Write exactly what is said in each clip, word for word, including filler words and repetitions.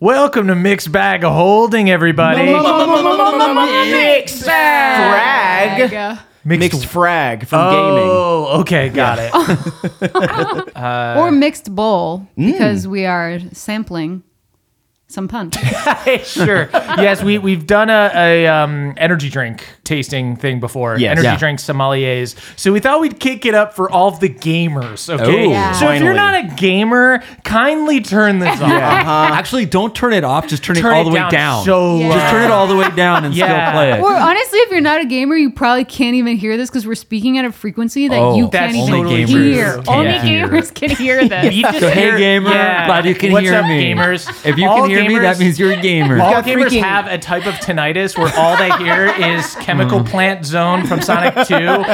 Welcome to Mixed Bag of Holding, everybody. Mixed Bag. Frag. Mixed, mixed frag from gaming. Oh, okay, got it. uh, or mixed bowl, because mm. we are sampling some punch. Sure. Yes, we, we've done a, a um, energy drink tasting thing before. Yes. Energy Yeah. drink sommeliers. So we thought we'd kick it up for all of the gamers, okay? Ooh, yeah. So if you're not a gamer, kindly turn this off. Yeah. Uh-huh. Actually, don't turn it off. Just turn, Turn it all it the way down down. so Yeah. low. Just turn it all the way down and Yeah. still play it. Or honestly, if you're not a gamer, you probably can't even hear this because we're speaking at a frequency that Oh, you that's can't even totally hear. true. Only Yeah. gamers can hear this. You just So, hey, hear- gamer, yeah. glad you can What's hear up, me. gamers? If you All can hear me, gamers- that means you're a gamer. All got gamers freaking- have a type of tinnitus where all they hear is Chemical Plant Zone from Sonic two.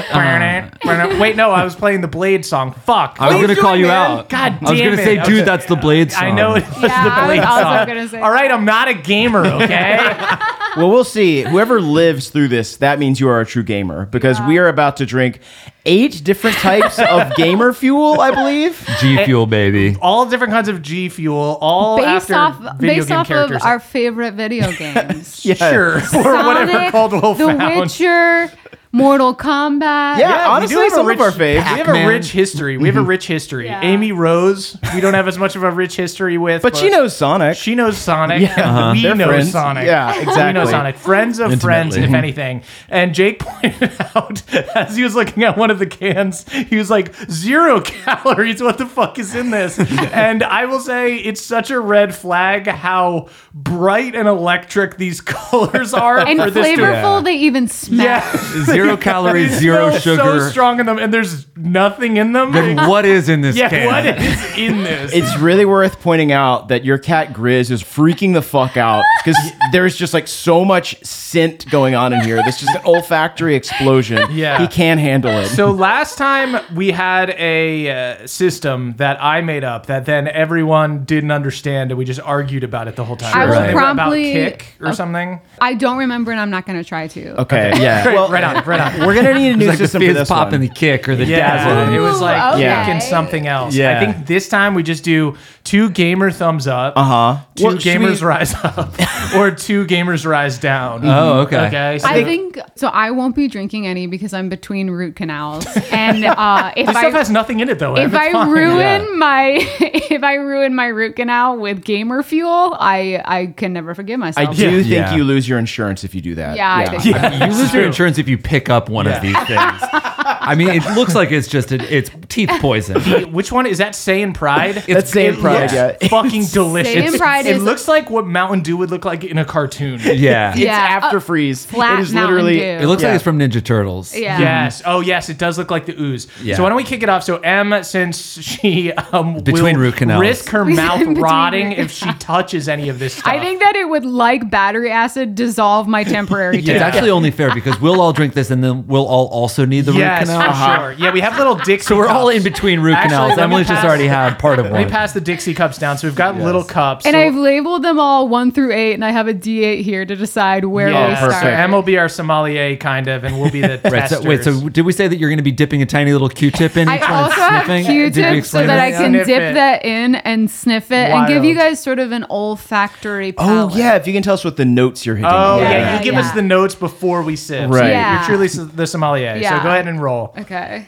Wait, no, I was playing the Blade song. Fuck. I was What going to you call doing, you man? out. God damn I was going it. to say, I dude, was- that's the Blade song. I know it was Yeah, the I was Blade also song. gonna say All right, I'm not a gamer, okay? Well, we'll see. Whoever lives through this, that means you are a true gamer because we are about to drink eight different types of gamer fuel, I believe. G Fuel, baby. All different kinds of G Fuel, all based after off, video based game off characters. of our favorite video games. Yeah. Sure. Or whatever Sonic, Caldwell The found. Witcher, Mortal Kombat. Yeah, we honestly, do have a some rich, of our faves. We have a Pac-Man. rich history. We have a rich history. Yeah. Amy Rose, we don't have as much of a rich history with. But she knows Sonic. She knows Sonic. Yeah, uh-huh. We They're know friends. Sonic. Yeah, We exactly. know Sonic. Friends of friends, Intimately. if anything. And Jake pointed out, as he was looking at one of the cans, he was like, zero calories. What the fuck is in this? And I will say, it's such a red flag how bright and electric these colors are. And for this to- flavorful, they even smell. Yeah. Zero calories, They zero smell sugar. So strong in them, and there's nothing in them. Then what is in this yeah, can? what is in this? It's really worth pointing out that your cat Grizz is freaking the fuck out because there's just like so much scent going on in here. There's just an olfactory explosion. Yeah. He can't handle it. So last time we had a uh, system that I made up that then everyone didn't understand, and we just argued about it the whole time. I will Something promptly- about kick or something. I don't remember, and I'm not going to try to. Okay, yeah. Well, right on, right on. we're gonna need a new It's like the system for fizz this pop one. and the kick or the Yeah, dazzle. it was like Ooh, kick okay. and something else. Yeah. I think this time we just do two gamer thumbs up, Uh-huh. two Well, should gamers we- rise up, or two gamers rise down. Oh, okay. Okay. So I think so. I won't be drinking any because I'm between root canals, and uh, if this I stuff has nothing in it though. if It's I fine. ruin Yeah. my if I ruin my root canal with gamer fuel, I I can never forgive myself. I do think Yeah. you lose your insurance if you do that. Yeah, I think Yeah. You lose your insurance if you pick up one Yeah. of these things. I mean, it looks like it's just a, it's teeth poison. Which one is that? Saiyan Pride. That's Saiyan it Pride, looks yeah. fucking delicious. Saiyan Pride it is- looks like what Mountain Dew would look like in a cartoon. Yeah. It's Yeah, after uh, freeze. flat It is Mountain literally. Dew. It looks Yeah. like it's from Ninja Turtles. Yeah. Yes. Oh, yes. It does look like the ooze. Yeah. So why don't we kick it off? So Em, since she um, Between will root canals. risk her Between mouth root rotting canals. if she touches any of this stuff. I think that it would, like battery acid, dissolve my temporary It's Yeah. teeth. actually only fair because we'll all drink this and then we'll all also need the yes, root for canal. sure. Yeah, we have little Dixie So we're all cups. in between root Actually, canals. let me Emily's just pass- already had part of Let one. me pass the Dixie cups down. So we've got little cups. And so I've labeled them all one through eight, and I have a D eight here to decide where yeah, we Oh, perfect. start. So Em will be our sommelier, kind of, and we'll be the Right, so, testers. wait, so did we say that you're going to be dipping a tiny little Q-tip in I each one and also have sniffing? Did we Q-tips so explain that I that? can Sniff dip it. that in and sniff it and give Wild. you guys sort of an olfactory Oh palate. yeah, if you can tell us what the notes you're hitting. Oh, on. yeah, Yeah, you give yeah. us the notes before we sip. Right. So Yeah. You're truly s- the sommelier. Yeah. So go ahead and roll. Okay.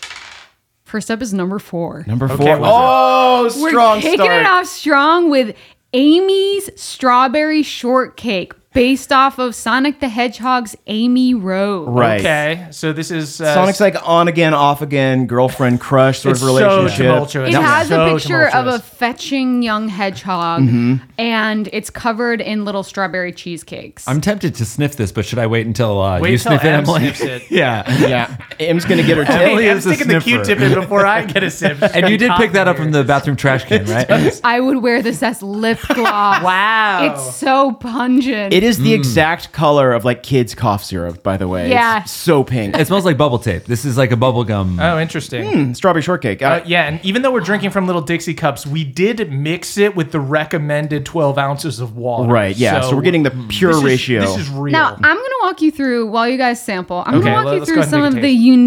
First up is number four. Number Okay, four. what's it? Oh, We're strong kicking start. it off strong with Amy's Strawberry Shortcake, based off of Sonic the Hedgehog's Amy Rose. Right. Okay, so this is uh, Sonic's like on again, off again, girlfriend crush sort it's of so relationship. tumultuous. It No, has so a picture of a tumultuous. fetching young hedgehog, Mm-hmm. and it's covered in little strawberry cheesecakes. I'm tempted to sniff this, but should I wait until uh, Wait you till sniff it, Em Emily? sniffs it. Yeah. Yeah, Em's gonna get her Hey, tip. Emily I'm is a sticking the sniffer. Q-tip in before I get a sip. And you did pick that up from the bathroom trash can, right? I would wear this as lip gloss. Wow. It's so pungent. It is the exact color of like kids' cough syrup, by the way. Yeah. It's so pink. It smells like bubble tape. This is like a bubble gum. Oh, interesting. Strawberry shortcake. Uh, Uh, yeah, and even though we're drinking from little Dixie cups, we did mix it with the recommended twelve ounces of water. right, yeah. So, we're getting the pure this is- ratio. This is real. Now, I'm going to walk you through, while you guys sample, I'm Okay, going to walk let- you let's go through ahead and some make of a the taste. unique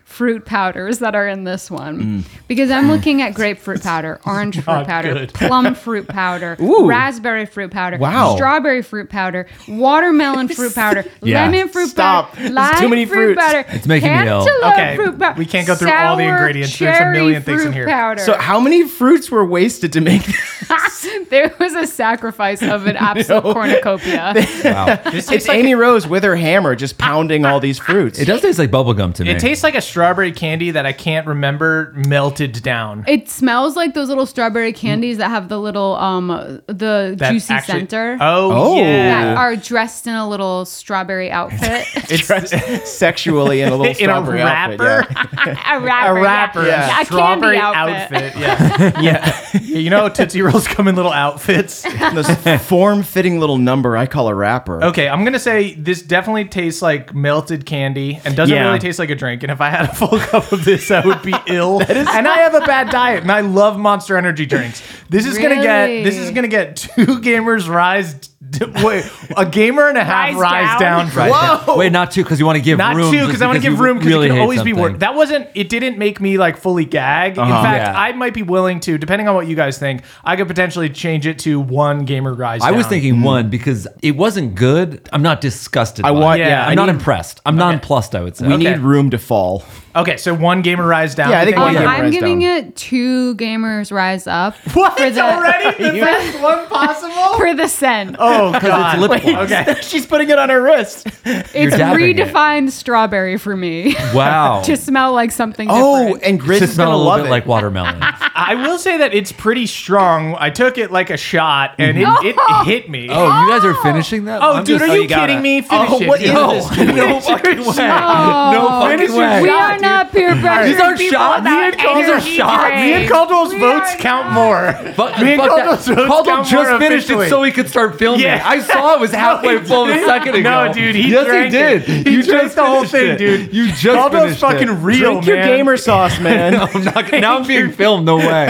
fruit powders that are in this one. Because I'm looking at grapefruit powder, orange fruit Not powder, good. plum fruit powder, Ooh. raspberry fruit powder, Wow. strawberry fruit powder, watermelon fruit powder, Yeah. lemon fruit Stop. powder, There's lime too many fruit fruits. powder, It's making me ill. cantaloupe Okay, fruit powder, we can't go through all the sour ingredients. There's a cherry million things in fruit here. Powder. So how many fruits were wasted to make this? There was a sacrifice of an absolute No. cornucopia. Wow. This tastes It's like Amy Rose with her hammer just pounding all these fruits. It does taste like bubblegum to me. It tastes like a strawberry candy that I can't remember melted down. It smells like those little strawberry candies that have the little um the That juicy actually- center. Oh, Oh. yeah. That are dressed in a little strawberry outfit. It's dressed sexually in a little In a strawberry outfit, wrapper? yeah. a rapper. A rapper, Yeah. Yeah. a A strawberry candy outfit. outfit. Yeah, yeah. You know, Tootsie Rolls come in little outfits. Those form-fitting little number I call a wrapper. Okay, I'm gonna say this definitely tastes like melted candy and doesn't Yeah. really taste like a drink. And if I had a full cup of this, I would be ill. And I have a bad diet, and I love Monster Energy drinks. This is gonna get Really? this is gonna get two gamers rise. d- Wait, a gamer and a half Rise rise, down? down. from Right. this. Wait, not two because you want to give Not room. two just because I want to give you room because really it can hate always be something. worse. That wasn't. It didn't make me like fully gag. Uh-huh. In fact, Yeah. I might be willing to, depending on what you guys think, I could potentially change it to one gamer rise. I was down. thinking one because it wasn't good. I'm not disgusted. I by want- it. yeah, I'm I not need- impressed. I'm nonplussed. I would say. We Okay. need room to fall. Okay, so one gamer rise down. Yeah, I You think one Um, gamer I'm rise giving down. it two gamers rise up. What For the, already? The best one possible? For the scent. Oh god! lip gloss. Okay. She's putting it on her wrist. It's dabbing it. redefined strawberry for me. Wow. To smell like something Oh, different. and Grizz to is smell gonna a little love bit it. like watermelon. I will say that it's pretty strong. I took it like a shot, and it, it hit me. Oh, you guys are finishing that? Oh, I'm dude, just- are oh, you you gotta- kidding me? Finish Oh, it. what is No. this? No fucking way. Oh, No Finish fucking your way. we shot, are dude. not peer pressure. These aren't people shots. without Me and Caldwell energy are shots. drinks. Me and Caldwell's We votes are count not- more. But, Me and fuck Caldwell's that. votes Caldwell count just more finished officially. it so he could start filming. Yeah. I saw it was halfway he full a didn't. second ago. No, dude, he yes, drank he did. it. He you drank just the whole finished thing, it. dude. You just Caldwell's finished fucking it. real, Drink your man. gamer sauce, man. I'm not, now I'm being filmed. No way.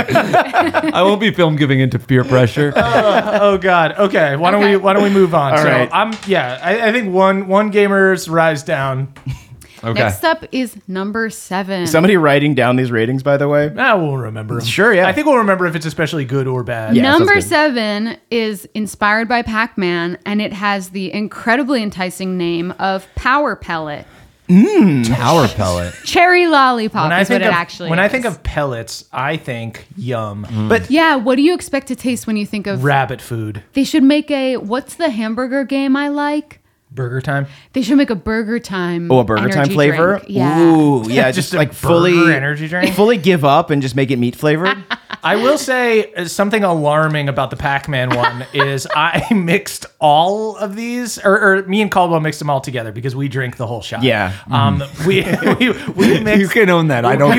I won't be filmed giving into peer pressure. Oh god. Okay. Why don't Okay. we Why don't we move on? All so right. I'm yeah. I, I think one one gamer's rise down. Okay. Next up is number seven. Somebody writing down these ratings, by the way. Ah, we'll remember 'em. Sure, yeah. I think we'll remember if it's especially good or bad. Yeah. sounds Number good. seven is inspired by Pac-Man, and it has the incredibly enticing name of Power Pellet. Power pellet. Cherry lollipop When I is what think it of actually when is. I think of pellets, I think yum. Mm. But Yeah, what do you expect to taste when you think of... rabbit food. They should make a... What's the hamburger game I like? Burger time. They should make a Burger Time Oh, a Burger Time energy flavor? drink. Yeah. Ooh, yeah, Just just, a like burger fully energy drink? fully give up and just make it meat flavored. I will say uh, something alarming about the Pac-Man one is I mixed all of these, or, or me and Caldwell mixed them all together because we drink the whole shot. Yeah. Um. We we we mixed. You can own that. I don't we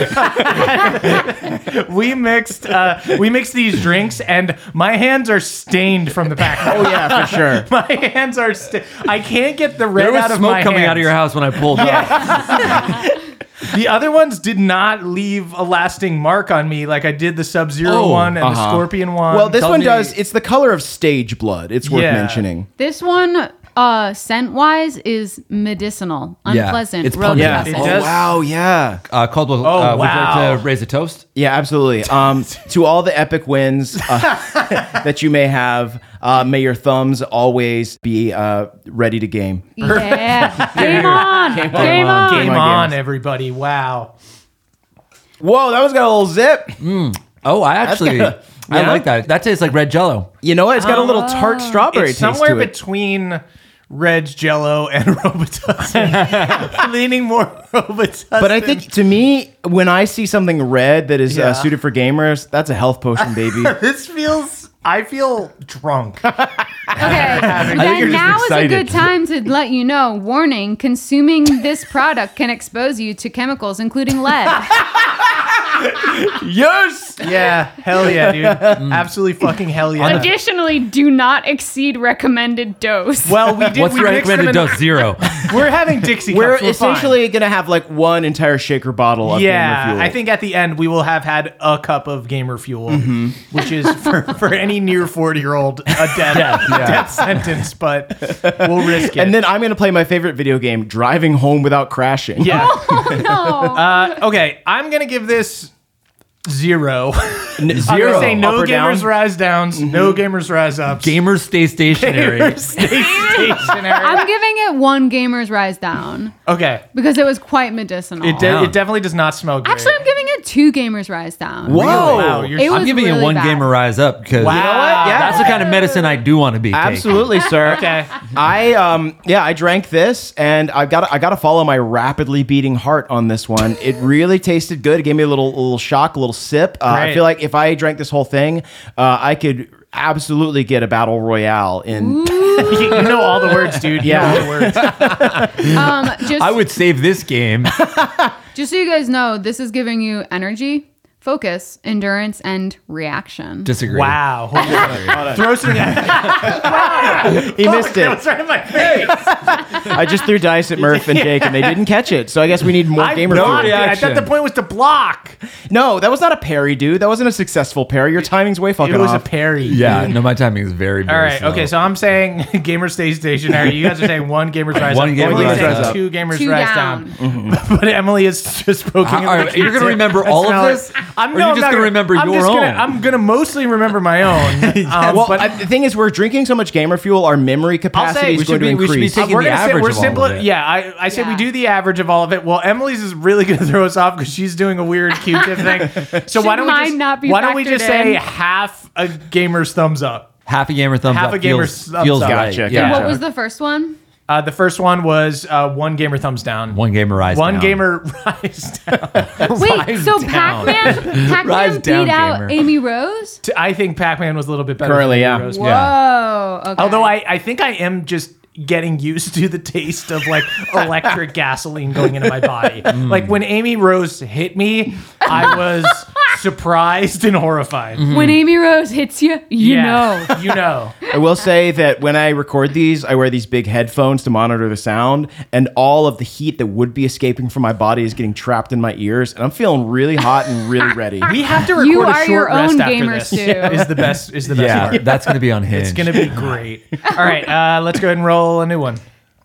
care. were- we mixed uh, we mixed these drinks, and my hands are stained from the Pac-Man. Oh yeah, for sure. My hands are. Sta- I can't get the red There was out of smoke my coming hands. out of your house when I pulled up. The other ones did not leave a lasting mark on me, like I did the Sub-Zero Oh, one and the uh-huh. Scorpion one. Well, this Tell one me- does. It's the color of stage blood. It's worth Yeah. mentioning. This one, uh, scent-wise, is medicinal, Yeah, unpleasant, it's real pungent. Yeah. pleasant. It Oh, does- wow. Yeah. Uh, Caldwell, Oh, uh, would you wow. like to raise a toast? Yeah, absolutely. Um, to all the epic wins uh, that you may have, uh, may your thumbs always be uh, ready to game. Yeah. Game on. Game, on. on. Game my on, games. everybody! Wow. Whoa, that was got a little zip. Oh, I actually, kinda- I yeah. like that. That tastes like red Jello. You know what? It's got a little tart strawberry It's taste somewhere to it. between Red Jello and Robitussin. Leaning more Robitussin. But I think to me, when I see something red that is Yeah. uh, suited for gamers, that's a health potion, baby. this feels. I feel drunk. Okay. you're Then just now is a excited. good time to let you know, warning, consuming this product can expose you to chemicals including lead. Yes. Yeah, hell yeah, dude. Absolutely fucking hell yeah. Additionally, do not exceed recommended dose. Well, we did. What's we the mixed them recommended in- dose? Zero. We're having Dixie We're cups. We're fine. essentially gonna have like one entire shaker bottle of Gamer Yeah, Fuel. I think at the end we will have had a cup of Gamer Fuel, Mm-hmm. which is for, for any near forty year old a death, death sentence, but we'll risk it. And then I'm gonna play my favorite video game, Driving Home Without Crashing. yeah. no. Uh, okay, I'm gonna give this zero. N- I'm zero. gonna say no Up or down? gamers rise downs, no gamers rise ups. Gamers stay stationary. Gamers stay stationary. I'm giving it one Gamer's Rise Down Okay, because it was quite medicinal. it, de- Down. it definitely does not smell great. Actually, I'm giving it two Gamers Rise Down. Whoa. Wow, you're It so- was I'm giving really it one bad. gamer rise up because Wow. You know what? Yeah. that's the kind of medicine I do want to be taking. Absolutely, sir. Okay. I um yeah, I drank this and I got I got to follow my rapidly beating heart on this one. It really tasted good. It gave me a little a little shock, a little sip. Uh, I Great. feel like if I drank this whole thing, uh, I could absolutely get a battle royale in. you know all the words, dude. You know Yeah. all the words. Um, just, I would save this game. just so you guys know, this is giving you energy, focus, endurance, and reaction. Disagree. Wow. Hold on. Throw something at He missed That it. was right in my face. I just threw dice at Murph and Jake and they didn't catch it. So I guess we need more I gamer blocked fuel. it. I thought reaction. the point was to block. No, that was not a parry, dude. That wasn't a successful parry. Your timing's way fucking It was a off. parry. Yeah, no, my timing is very, very All right. slow. Okay. So I'm saying gamer stay stationary. You guys are saying one gamer's rise One up. gamer's Emily's rise saying up. two gamers Two rise down. down. But Emily is just poking. All right, at the you're gonna Q-tip. remember I all of smell it. this? I'm, Or no, you're I'm just not gonna remember I'm your just gonna- own? I'm gonna mostly remember my own. Um, Well, but I, the thing is, we're drinking so much gamer fuel, our memory I'll capacity say is we going should to be- we should be increase. taking- we're the gonna say average we're of all simple. of it. Yeah, I, I said we Yeah. do the average of all of it. Well, Emily's is really going to throw us off because she's doing a weird Q-tip thing. So why don't we mine just not be why don't we factored just say in? half a gamer's thumbs up? half a gamer thumbs Half up a gamer feels, thumbs feels up. right. Gotcha, Yeah. gotcha. What was the first one? Uh, the first one was uh, one gamer thumbs down. One gamer rise One down. gamer rise down. Wait, Rise so down. Pac-Man, Rise Pac-Man down, beat out gamer. Amy Rose? I think Pac-Man was a little bit better. Currently, than yeah. Heroes. Whoa. Yeah. Okay. Although I, I think I am just getting used to the taste of like electric gasoline going into my body. Like when Amy Rose hit me, I was surprised and horrified. when Amy Rose hits you, you know. yeah, you know. I will say that when I record these, I wear these big headphones to monitor the sound, and all of the heat that would be escaping from my body is getting trapped in my ears, and I'm feeling really hot and really ready. We have to record You a are short your rest own after gamer this. stew. Is the best is the best Yeah, part. that's gonna be unhinged. It's gonna be great. All right, uh, let's go ahead and roll a new one.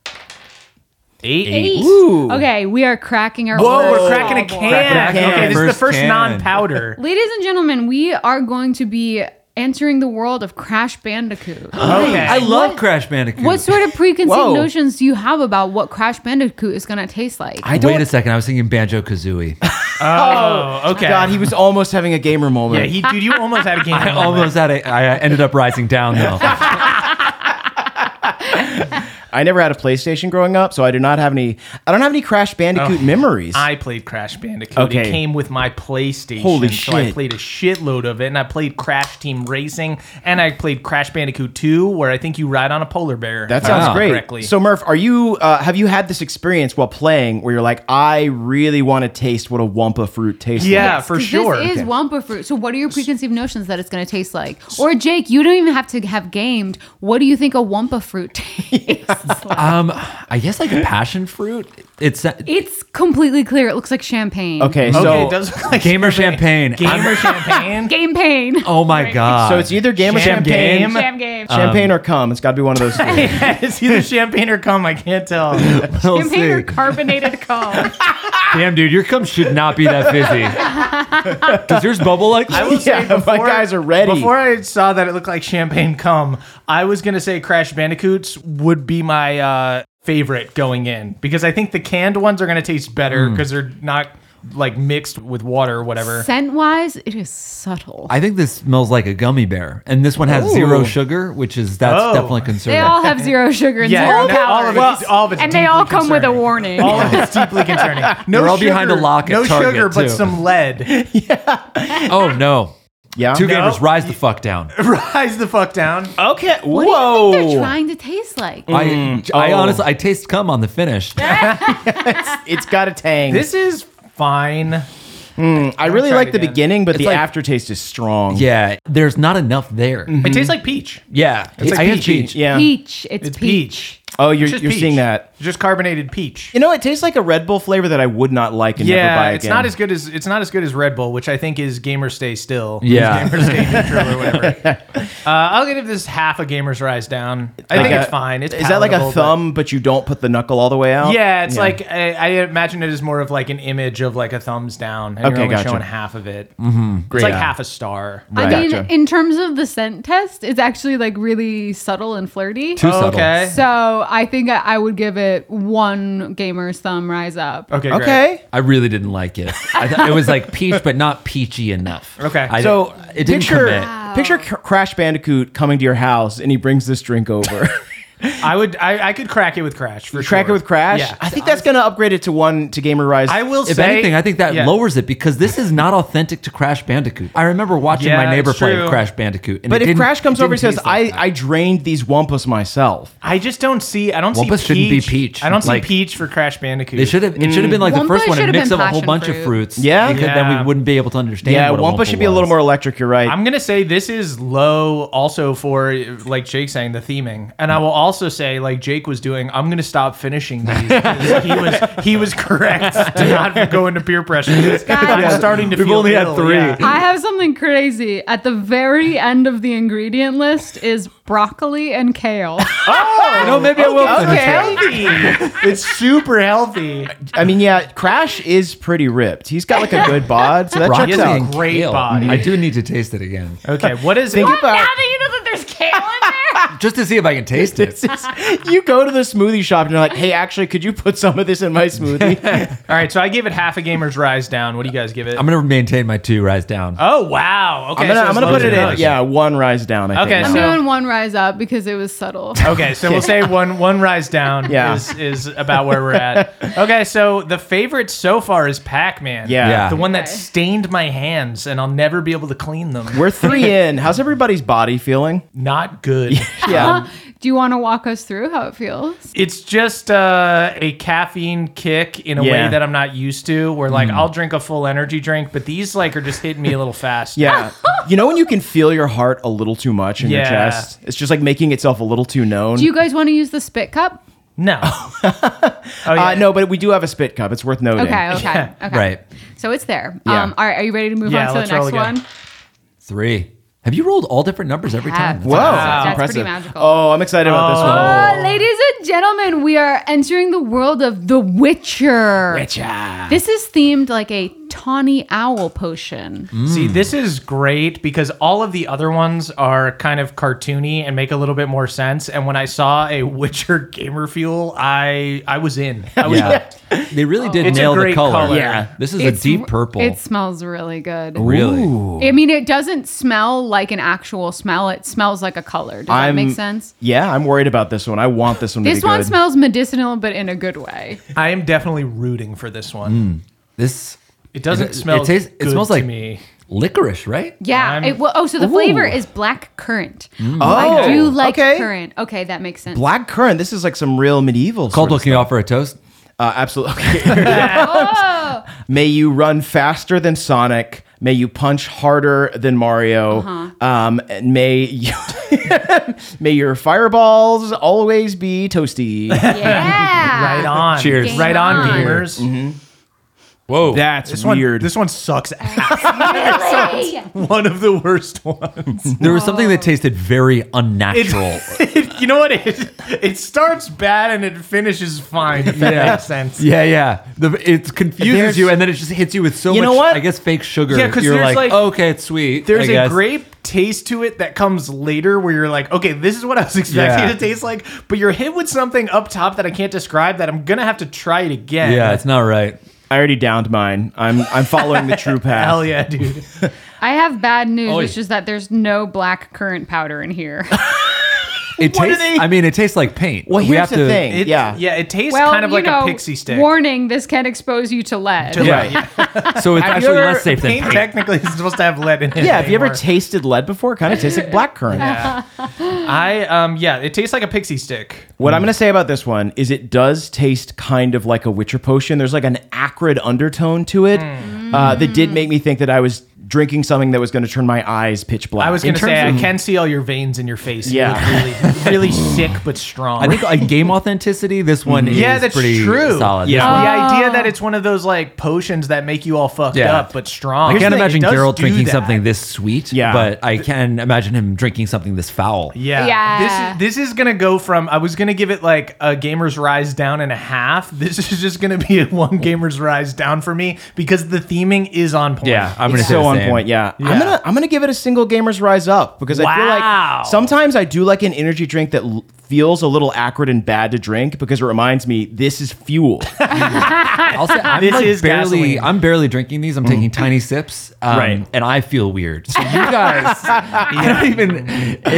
Eight. Eight. Ooh. Okay, we are cracking our Whoa, first we're cracking a bubble. can. Cracking a can. Okay, this is the First first can. non-powder. Ladies and gentlemen, we are going to be entering the world of Crash Bandicoot. Okay. I love What- Crash Bandicoot. What sort of preconceived Whoa. notions do you have about what Crash Bandicoot is going to taste like? I don't. Wait a second, I was thinking Banjo Kazooie. Oh, okay. God, he was almost having a gamer moment. Yeah, he, dude, you almost had a game. I almost had a. I ended up rising down though. I never had a PlayStation growing up, so I do not have any. I don't have any Crash Bandicoot memories. I played Crash Bandicoot. Okay. It came with my PlayStation. Holy So I shit. played a shitload of it, and I played Crash Team Racing, and I played Crash Bandicoot two, where I think you ride on a polar bear. That if I sounds remember great. Correctly. So Murph, are you? Uh, have you had this experience while playing where you're like, I really want to taste what a Wumpa fruit tastes Yeah. like? for 'Cause sure. This is Okay. Wumpa fruit. So, what are your preconceived notions that it's going to taste like? Or, Jake, you don't even have to have gamed. What do you think a Wumpa fruit tastes like? Um, I guess like a passion fruit. It's It's completely clear. It looks like champagne. Okay, Okay, so it does look like gamer champagne. Gamer champagne. Game pain. Oh my god. so it's either game or Champagne. champagne, Sham game. champagne or cum. It's got to be one of those two. It's either champagne or cum. I can't tell. We'll Champagne or see. carbonated cum. Damn, dude, your cum should not be that fizzy. Does yours bubble like I that? will say Yeah, my before, guys are ready. Before I saw that it looked like champagne cum, I was gonna say Crash Bandicoots would be my uh, favorite going in because I think the canned ones are gonna taste better because they're not like mixed with water or whatever. Scent wise, it is subtle. I think this smells like a gummy bear, and this one has Ooh. zero sugar, which is that's Oh. definitely They concerning. all have zero sugar and Yeah, zero and all of calories. it, all of it's and they all deeply come with a concerning. warning. All of it's deeply concerning. No They're all sugar, behind a lock at No Target, sugar, but too. some lead. Oh no. Yeah. Two No. gamers, rise the fuck down. Rise the fuck down. Okay. What Whoa. do you think they're trying to taste like? I, I Oh. honestly, I taste cum on the finish. It's got a tang. This is fine. I really try like it the again. beginning, but It's the like- aftertaste is strong. Yeah, there's not enough there. It tastes like peach. Yeah, It's like I had peachy. peach. Yeah. Peach. It's, It's peach. peach. Oh, you're It's just you're peach. seeing that. Just carbonated peach. You know, it tastes like a Red Bull flavor that I would not like and never Yeah, buy it's again. not as good as it's not as good as Red Bull, which I think is Gamer Stay Still. Yeah. Gamer Stay Neutral or whatever. uh, I'll give this half a Gamer's Rise down. I think Like it's a- fine. It's Is that like a palatable, but- thumb, but you don't put the knuckle all the way out? Yeah, it's like I, I imagine it is more of like an image of like a thumbs down, and Okay, you're only gotcha. showing half of it. Mm-hmm. It's like Yeah. half a star. I Right. mean, Gotcha. in terms of the scent test, it's actually like really subtle and flirty. Too subtle. Okay. So I think I, I would give it one gamer's thumb rise up. Okay. Great. Okay. I really didn't like it. I th- it was like peach, but not peachy enough. Okay. I, So it didn't picture commit. picture C- Crash Bandicoot coming to your house and he brings this drink over. I would. I, I could crack it with Crash for Crack sure. it with Crash. Yeah. I think that's gonna upgrade it to one to Gamer Rise. I will If say. anything, I think that yeah. lowers it because this is not authentic to Crash Bandicoot. I remember watching Yeah, my neighbor it's play true. Crash Bandicoot. And But it if didn't- Crash comes it over and didn't says, taste like "I that. I drained these Wampus myself," I just don't see. I don't Wampus see shouldn't be peach. peach. I don't see Like- peach for Crash Bandicoot. They should have. It should have been like the Wampa first one, a should have mix been of a whole passion bunch fruit. of fruits. Yeah? because then Yeah. we wouldn't be able to understand. yeah, what a Wampa Wampa should be a little was. more electric. You're right. I'm gonna say this is low also for like Jake saying the theming, and I will also say like Jake was doing. I'm gonna stop finishing these. 'cause he was he was correct to not go into peer pressure. I'm starting to We've feel only had ill, three. yeah. I have something crazy. At the very end of the ingredient list is broccoli and kale. Oh No, maybe I will finish okay. it. healthy. It's super healthy. I mean, yeah, Crash is pretty ripped. He's got like a good bod, so that Broccoli checks has out. a great kale. body. I do need to taste it again, Okay, what is it? Think about Now that you know that there's kale in there. just to see if I can taste it. you go to the smoothie shop and you're like, "Hey, actually, could you put some of this in my smoothie?" All right, so I gave it half a gamer's rise down. What do you guys give it? I'm gonna maintain my two rise down. Oh wow. Okay, I'm gonna so I'm it's gonna low put it to in. push. Yeah, one rise down. I Okay, think. I'm so- doing one rise up because it was subtle. Okay, so we'll say one one rise down Yeah. is, is about where we're at. Okay, so the favorite so far is Pac-Man. Yeah. Yeah. The one that Okay. stained my hands and I'll never be able to clean them. We're three in. How's everybody's body feeling? Not good. Yeah. Do you want to walk us through how it feels? It's just uh, a caffeine kick in a Yeah. way that I'm not used to. Where like I'll drink a full energy drink, but these like are just hitting me a little fast. Yeah. You know when you can feel your heart a little too much in your Yeah. chest? It's just like making itself a little too known. Do you guys want to use the spit cup? No. oh yeah. uh, no, but we do have a spit cup. It's worth noting. Okay, okay, Yeah. okay. Right. So it's there. Yeah. Um, all right, are you ready to move Yeah, on to let's the roll next again. one? Three. Have you rolled all different numbers every time? Have. Whoa, That's that's pretty impressive. magical. Oh, I'm excited about this one. Uh, ladies and gentlemen, we are entering the world of The Witcher. This is themed like a tawny owl potion. See, this is great because all of the other ones are kind of cartoony and make a little bit more sense. And when I saw a Witcher Gamer Fuel, I I was in. I was Yeah. They really did It's a nail the great color. color. Yeah. This is It's a deep r- purple. It smells really good. really. I mean, it doesn't smell like an actual smell. It smells like a color. Does that I'm- make sense? Yeah, I'm worried about this one. I want this one to This be one good. smells medicinal, but in a good way. I am definitely rooting for this one. This It doesn't It- smell it tastes- it good smells to like- me. licorice, right? Yeah. I'm- It, well, oh, so the flavor is black currant. Oh, I do like okay. currant. Okay, that makes sense. Black currant. This is like some real medieval. Called sort of looking stuff. out for a toast. Uh, absolutely. Oh, May you run faster than Sonic. May you punch harder than Mario. Uh-huh. Um, and may you may your fireballs always be toasty. yeah. Right on. Cheers. Right on, on. gamers. Whoa. That's This weird. one, this one sucks ass. Really? One of the worst ones. There was something that tasted very unnatural. You know what? It, it starts bad and it finishes fine. If that Yeah. makes sense. yeah, yeah. The, it confuses There's- you, and then it just hits you with so You much, know what? I guess, fake sugar. Yeah, 'cause you're there's like, like- oh, okay, it's sweet. There's I a guess. grape taste to it that comes later where you're like, okay, this is what I was expecting Yeah. it to taste like, but you're hit with something up top that I can't describe that I'm gonna have to try it again. Yeah, it's not right. I already downed mine. I'm I'm following the true path. Hell yeah, dude. I have bad news, Oy. which is that there's no black currant powder in here. It What do tastes. they- I mean, it tastes like paint. Well, we here's have the to, thing. It, Yeah. yeah, it tastes well, kind of you like know, a pixie stick. warning, this can expose you to lead. To Right. lead. So it's Have you actually ever- less safe than paint paint. technically is supposed to have lead in it. Yeah, have you ever anymore. tasted lead before? Kind of tastes like black currant. Yeah. I um yeah, it tastes like a pixie stick. What I'm going to say about this one is it does taste kind of like a Witcher potion. There's like an acrid undertone to it. uh, that did make me think that I was drinking something that was going to turn my eyes pitch black. I was In going to say, terms I of- can see all your veins in your face. You Yeah. look really, really sick but strong. I think like game authenticity, this one is yeah, that's pretty true. solid. Yeah. This The one- idea that it's one of those like potions that make you all fucked Yeah. up but strong. I Here's can't the thing, imagine it does Geralt do drinking that. something this sweet, Yeah. but I can imagine him drinking something this foul. Yeah. Yeah. This is, this is going to go from, I was going to give it like a Gamer's Rise down and a half. This is just going to be a one Gamer's Rise down for me because the theming is on point. Yeah, I'm gonna It's say so the on same. point, yeah. Yeah. I'm gonna I'm gonna give it a single Gamer's Rise up because I feel Wow. like sometimes I do like an energy drink that l- feels a little acrid and bad to drink because it reminds me this is fuel. I'll say I'm This like is barely, gasoline. I'm barely drinking these. I'm taking tiny sips, um, Right. and I feel weird. So you guys, I don't even,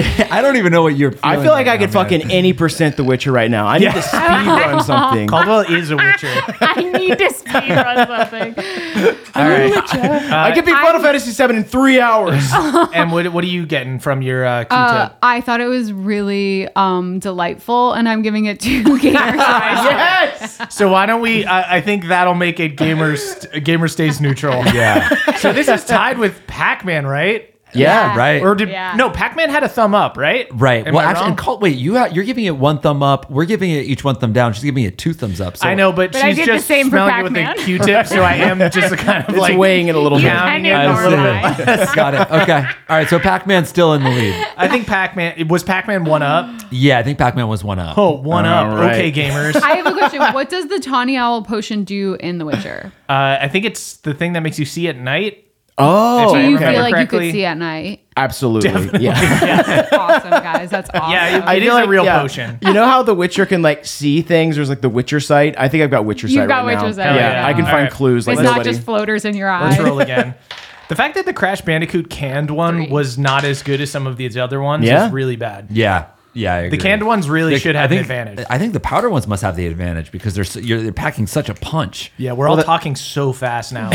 I don't even know what you're. I feeling feel like right I could now, man. fucking any percent The Witcher right now. I need to speed run something. Caldwell is a Witcher. I need to speed run something. All right. I could beat Final Fantasy seven in three hours. And what, what are you getting from your uh, Q-tip? Uh, I thought it was really um, delightful, and I'm giving it two Gamer's Rise. Yes. So why don't we? I, I think that'll make it gamers gamer stays neutral. Yeah, So this is tied with Pac-Man, right? Yeah. right. Or did Yeah. no? Pac-Man had a thumb up, right? Right. Am well, I actually, wrong? and Col- wait, you ha- you're giving it one thumb up. We're giving it each one thumb down. She's giving it two thumbs up. So I know, but, But I she's did the just same for smelling it with a Pac-Man. Q-tip, so I am just kind of It's like weighing it a little bit. counting it I a know. little Right. bit. Got it. Okay. All right. So Pac-Man's still in the lead. I think Pac-Man was Pac-Man one up. Yeah, I think Pac-Man was one up. Oh, one up. All right. Okay, gamers. I have a question. What does the Tawny Owl potion do in The Witcher? Uh, I think it's the thing that makes you see at night. Oh, If Do I you remember feel like you correctly. could see at night? absolutely. Yeah. Awesome, guys. That's awesome. Yeah, it- I it feel is a like, real yeah, potion. You know how The Witcher can like see things? There's like the Witcher sight. I think I've got Witcher You've sight got right Witcher now. sight Yeah, right now. I can All find right. clues like it's not nobody. just floaters in your eye. Let's roll again. The fact that the Crash Bandicoot canned one Three. was not as good as some of these other ones Yeah? is really bad. Yeah. Yeah. I agree. The canned ones really They- should I have think, an advantage. I think the powder ones must have the advantage because they're so, you're, they're packing such a punch. Yeah, we're all talking so fast now.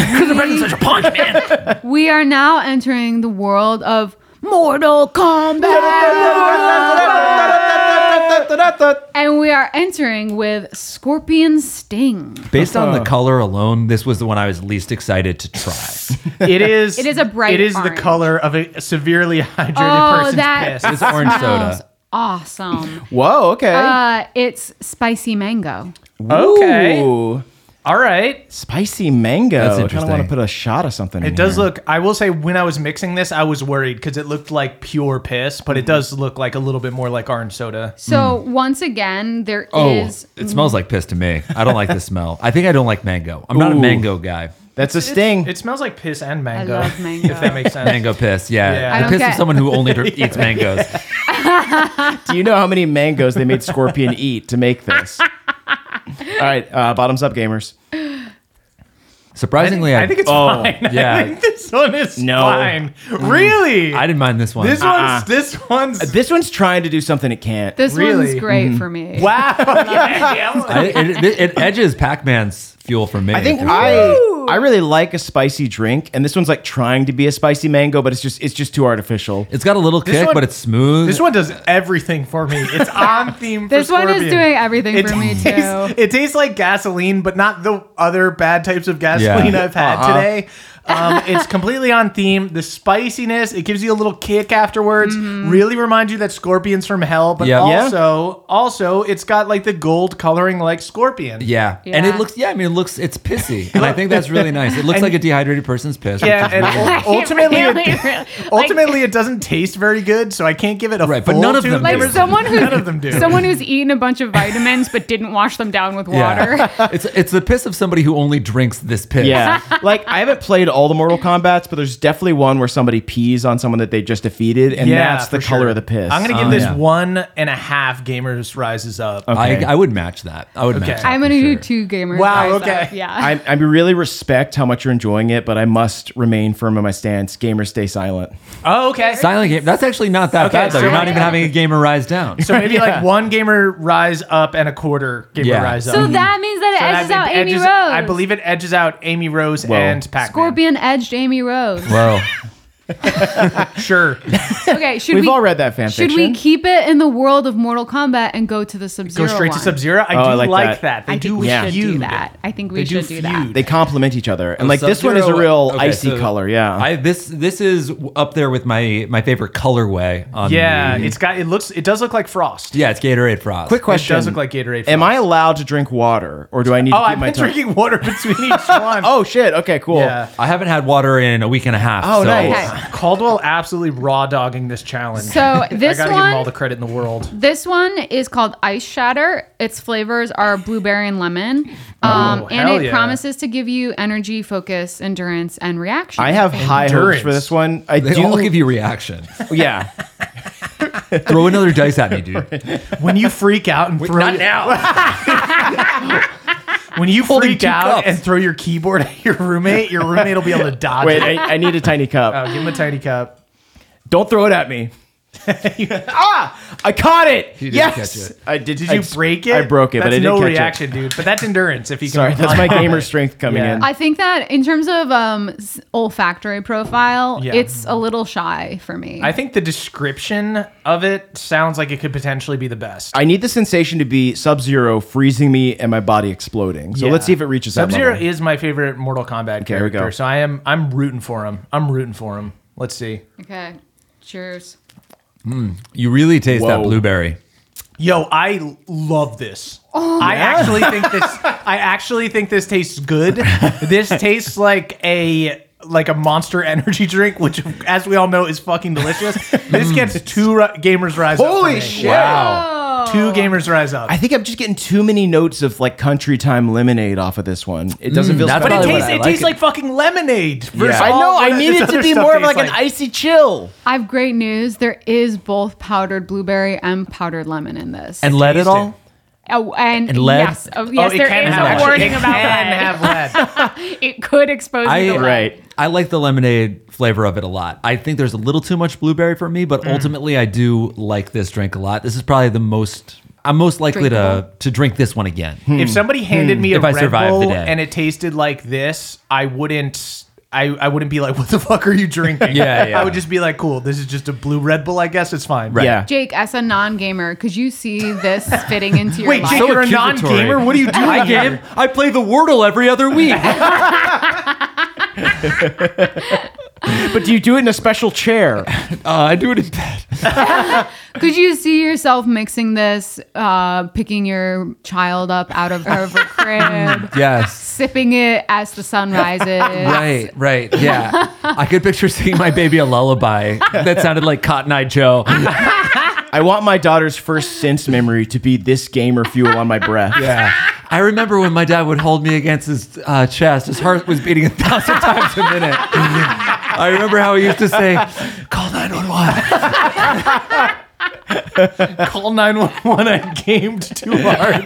We are now entering the world of Mortal Kombat. And we are entering with Scorpion Sting. Based on the color alone, this was the one I was least excited to try. It is. It is a bright It is the orange. color of a severely hydrated Oh, person's that piss. It's orange smells soda. awesome. Whoa, okay. Uh, it's spicy mango. Okay. Ooh, All right. spicy mango. That's I kind of want interesting. to put a shot of something in It does here. look. I will say, when I was mixing this, I was worried because it looked like pure piss, but it does look like a little bit more like orange soda. So once again, there is. Oh, it smells like piss to me. I don't like the smell. I think I don't like mango. I'm not a Ooh. mango guy. That's a sting. It smells like piss and mango. love mango. If that makes sense. Mango piss, yeah. Yeah. I The don't piss get- of someone who only dr- eats mangoes. Do you know how many mangoes they made Scorpion eat to make this? All right, uh, bottoms up, gamers. Surprisingly, I, I think it's Oh, fine. yeah. I think this one is No. fine. Really? I didn't mind this one. this Uh-uh. one's. This one's. This one's trying to do something it can't. This Really? one's great for me. Wow. Yeah, yeah. I, it, it, it edges Pac-Man's fuel for me. I think for sure. I I really like a spicy drink, and this one's like trying to be a spicy mango, but it's just it's just too artificial. It's got a little kick, one- but it's smooth. This one does everything for me. It's on theme for This one is Scorpion. doing everything It for me tastes- too. It tastes like gasoline, but not the other bad types of gasoline Yeah. I've had Uh-huh. today. Um, it's completely on theme. The spiciness, it gives you a little kick afterwards. Mm-hmm. Really reminds you that Scorpion's from hell, but Yeah. Yeah. also, also, it's got like the gold coloring like Scorpion. yeah. and it Yeah. looks. Yeah, I mean, it looks. It's pissy, and I think that's really nice. It looks And- like a dehydrated person's piss. which Yeah, is and weird. ul- ultimately, Really, it, really, like- ultimately, it doesn't taste very good, so I can't give it a Right, but full none of two them Like do. flavors. someone who's None of them do. someone who's eaten a bunch of vitamins but didn't wash them down with water. Yeah. it's it's the piss of somebody who only drinks this piss. Yeah, like I haven't played all the Mortal Kombats, but there's definitely one where somebody pees on someone that they just defeated, and Yeah, that's the for color sure. of the piss. I'm gonna give Oh, this yeah. one and a half Gamers Rises Up. Okay. I, I would match that. I would Okay. match. That I'm for gonna do sure. two gamers. Wow, rise okay. up. Yeah. I, I really respect how much you're enjoying it, but I must remain firm in my stance. Gamers, stay silent. Oh, okay. Silent game. That's actually not that Okay, bad though. so- You're not even having a gamer rise down. So maybe Yeah. like one Gamer Rise Up and a quarter Gamer Yeah. Rise Up. so that means that it So that edges out it Amy edges- Rose. I believe it edges out Amy Rose Whoa. and Pac-Man. Scorpion edged Amy Rose. Whoa. Sure. Okay, should We've we all read that fan Should fiction. we keep it in the world of Mortal Kombat and go to the Sub-Zero Go straight to one? Sub Zero. I Oh, do I like like, that. that. They I do think we Yeah. should feud. do that. I think we They do should do that. feud. They complement each other, and like this one is a Sub-Zero- real okay, icy so color. Yeah, I this this is up there with my my favorite colorway. On Yeah, the, it's got. It looks. It does look like Frost. yeah, it's Gatorade Frost. quick question: It does look like Gatorade. Am Frost. I allowed to drink water, or do I need to Oh, keep I've my been tongue? drinking water between each one. Oh shit! Okay, cool. yeah. I haven't had water in a week and a half. Oh, so nice. Okay. Caldwell absolutely raw dogging this challenge. So this I gotta give him all one, the credit in the world. this one is called Ice Shatter. Its flavors are blueberry and lemon, um, Oh, and hell it yeah. promises to give you energy, focus, endurance, and reaction. I have high Endurance. hopes for this one. I They do. all give you reaction. yeah. Throw another dice at me, dude. When you freak out and throw Not now. when you Holding freak two out cups. and throw your keyboard at your roommate, your roommate will be able to dodge Wait, it. I, I need a tiny cup. Oh, give him a tiny cup. Don't throw it at me. ah! I caught it. You didn't yes. catch it. I did. Did I you s- break it? I broke it, That's but I didn't no catch reaction, dude. But that's endurance. If you it. can. Sorry, that's my gamer strength coming Yeah. in. I think that in terms of um, s- olfactory profile, Yeah. it's a little shy for me. I think the description of it sounds like it could potentially be the best. I need the sensation to be Sub-Zero freezing me and my body exploding. So Yeah. let's see if it reaches that Sub-Zero level. is my favorite Mortal Kombat here we character, go. so I am I'm rooting for him. I'm rooting for him. Let's see. okay, cheers. You really taste that Whoa. blueberry. Yo, I l- love this. Oh. I actually think this. I actually think this tastes good. This tastes like a like a Monster Energy drink, which, as we all know, is fucking delicious. This gets two ri- gamers rise up. for Holy me. shit. Wow. Two gamers rise up. I think I'm just getting too many notes of like country time lemonade off of this one. It doesn't feel that's but it special. probably tastes what I it like tastes it. like fucking lemonade. versus I all know. what I this need it other to be stuff more of tastes like, an icy chill. I have great news. There is both powdered blueberry and powdered lemon in this. And lead it Taste all? oh, and, and lead? yes, oh, yes, it there can is have a warning it about can that. have lead. It could expose I- you to lead. Right. I like the lemonade flavor of it a lot. I think there's a little too much blueberry for me, but Mm. ultimately I do like this drink a lot. This is probably the most I'm most likely to Drinkable. to drink this one again. If somebody handed me a If I Red survive the Bull day. and it tasted like this, I wouldn't. I, I wouldn't be like, what the fuck are you drinking? Yeah, yeah. I would just be like, cool, this is just a blue Red Bull, I guess. It's fine. Right. Yeah. Jake, as a non-gamer, could you see this fitting into your Wait, life? Jake, So you're a accusatory. non-gamer? What are you doing I here? game. I play the Wordle every other week. But do you do it in a special chair? Uh, I do it in bed. Could you see yourself mixing this, uh, picking your child up out of her crib, Yes. sipping it as the sun rises? Right, right, yeah. I could picture singing my baby a lullaby that sounded like Cotton Eye Joe. I want my daughter's first sense memory to be this gamer fuel on my breath. Yeah. I remember when my dad would hold me against his uh, chest. His heart was beating a thousand times a minute. I remember how he used to say, call nine one one. Call nine one one. I gamed too hard.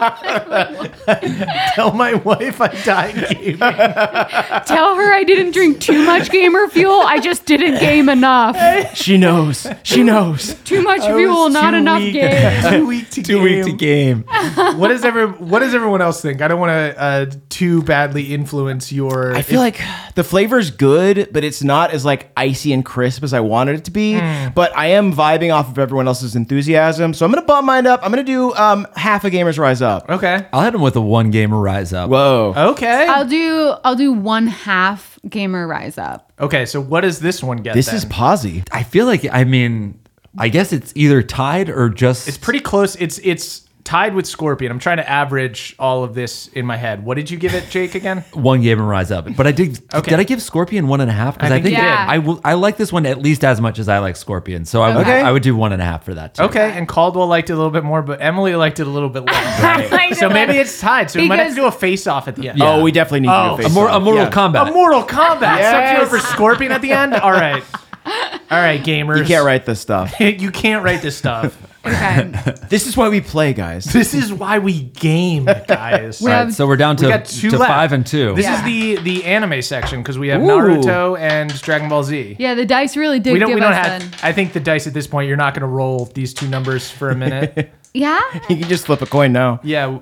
Tell my wife I died gaming. Tell her I didn't drink too much gamer fuel. I just didn't game enough. She knows. She knows. Too much I fuel, was not too enough weak- game. Too weak to Too game. weak to game. What does every What does everyone else think? I don't want to uh, too badly influence your. I feel like the flavor's good, but it's not as like icy and crisp as I wanted it to be. But I am vibing off of everyone else's enthusiasm, so I'm gonna bump mine up. I'm gonna do um, half a gamer's rise up. Okay. I'll hit him with a one gamer rise up. Whoa. Okay. I'll do I'll do one half gamer rise up. Okay. So what does this one get? This then? is posy. I feel like, I mean, I guess it's either tied or just. It's pretty close. It's it's tied with Scorpion. I'm trying to average all of this in my head. What did you give it, Jake? Again? one gamer rise up. But I did. Okay. Did I give Scorpion one and a half? Because I I think think, you did. I will. I like this one at least as much as I like Scorpion. So I would. Okay. I would do one and a half for that too. Okay. And Caldwell liked it a little bit more, but Emily liked it a little bit less. I liked So it maybe less. it's tied. So we might have to Because- do a face off at the end. Yeah. Oh, we definitely need Oh, to a do A, face more, a off. Mortal Yeah. Kombat. A Mortal Kombat. Yes. Sub-Zero for Scorpion at the end? All right. All right, gamers. You can't write this stuff. You can't write this stuff. Okay. This is why we play, guys. This is why we game, guys. We All have- right, so we're down We to, got two to left. five and two. This Yeah. is the the anime section because we have Ooh. Naruto and Dragon Ball Z. Yeah, the dice really did We don't. give We don't us have. an- I think the dice at this point. You're not going to roll these two numbers for a minute. Yeah? You can just flip a coin now. Yeah.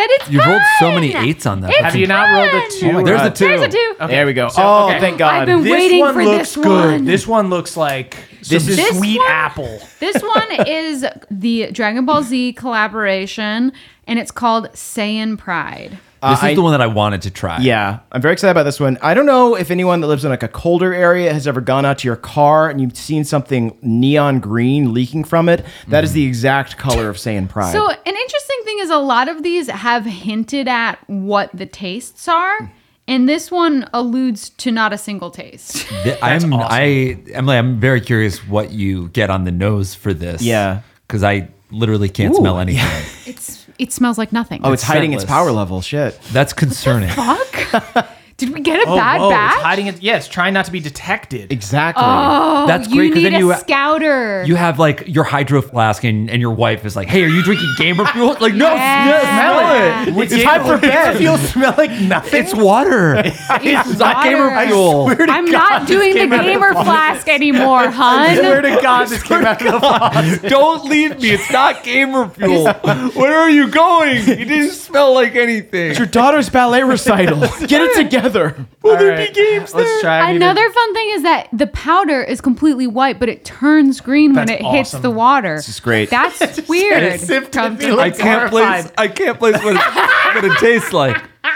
that it's You rolled so fun. many eights on that. It's Have you not rolled a fun. two? Oh my There's God. a two. There's a two. Okay. There we go. So, oh, okay. thank God. I've been This waiting one for looks this good. one. This one looks like This some is- This sweet one- apple. This one is the Dragon Ball Z collaboration, and it's called Saiyan Pride. This is I- the one that I wanted to try. Yeah, I'm very excited about this one. I don't know if anyone that lives in like a colder area has ever gone out to your car and you've seen something neon green leaking from it. That is the exact color of Saiyan Pride. So, an interesting thing is a lot of these have hinted at what the tastes are, and this one alludes to not a single taste. Th- I'm I Emily, I'm very curious what you get on the nose for this. Yeah. Because I literally can't Ooh, smell anything. It's it smells like nothing. oh, it's hiding its scentless. power level. Shit. That's concerning. fuck. Did we get a Oh, bad whoa, batch? it's hiding it. Yes, trying not to be detected. Exactly. Oh, That's you great because need then you a scouter. you have like your hydro flask and, and your wife is like, "Hey, are you drinking gamer fuel?" Like, no, Yeah. yes, smell it. It's time for bed. You'll smell like nothing. It's water. It's not water. gamer I fuel. I'm not doing the came out of the gamer faucet. flask anymore, I swear hun. to God, this came out of the faucet. Don't leave me. It's not gamer fuel. Where are you going? You didn't smell like anything. Your daughter's ballet recital. Get it together. Will there be games Let's try. I need to- Another fun thing is that the powder is completely white, but it turns green when That's it hits awesome. the water. This is great. That's weird. sipped Come it, to feel I like can't horrified. place. I can't place what it, what it tastes like.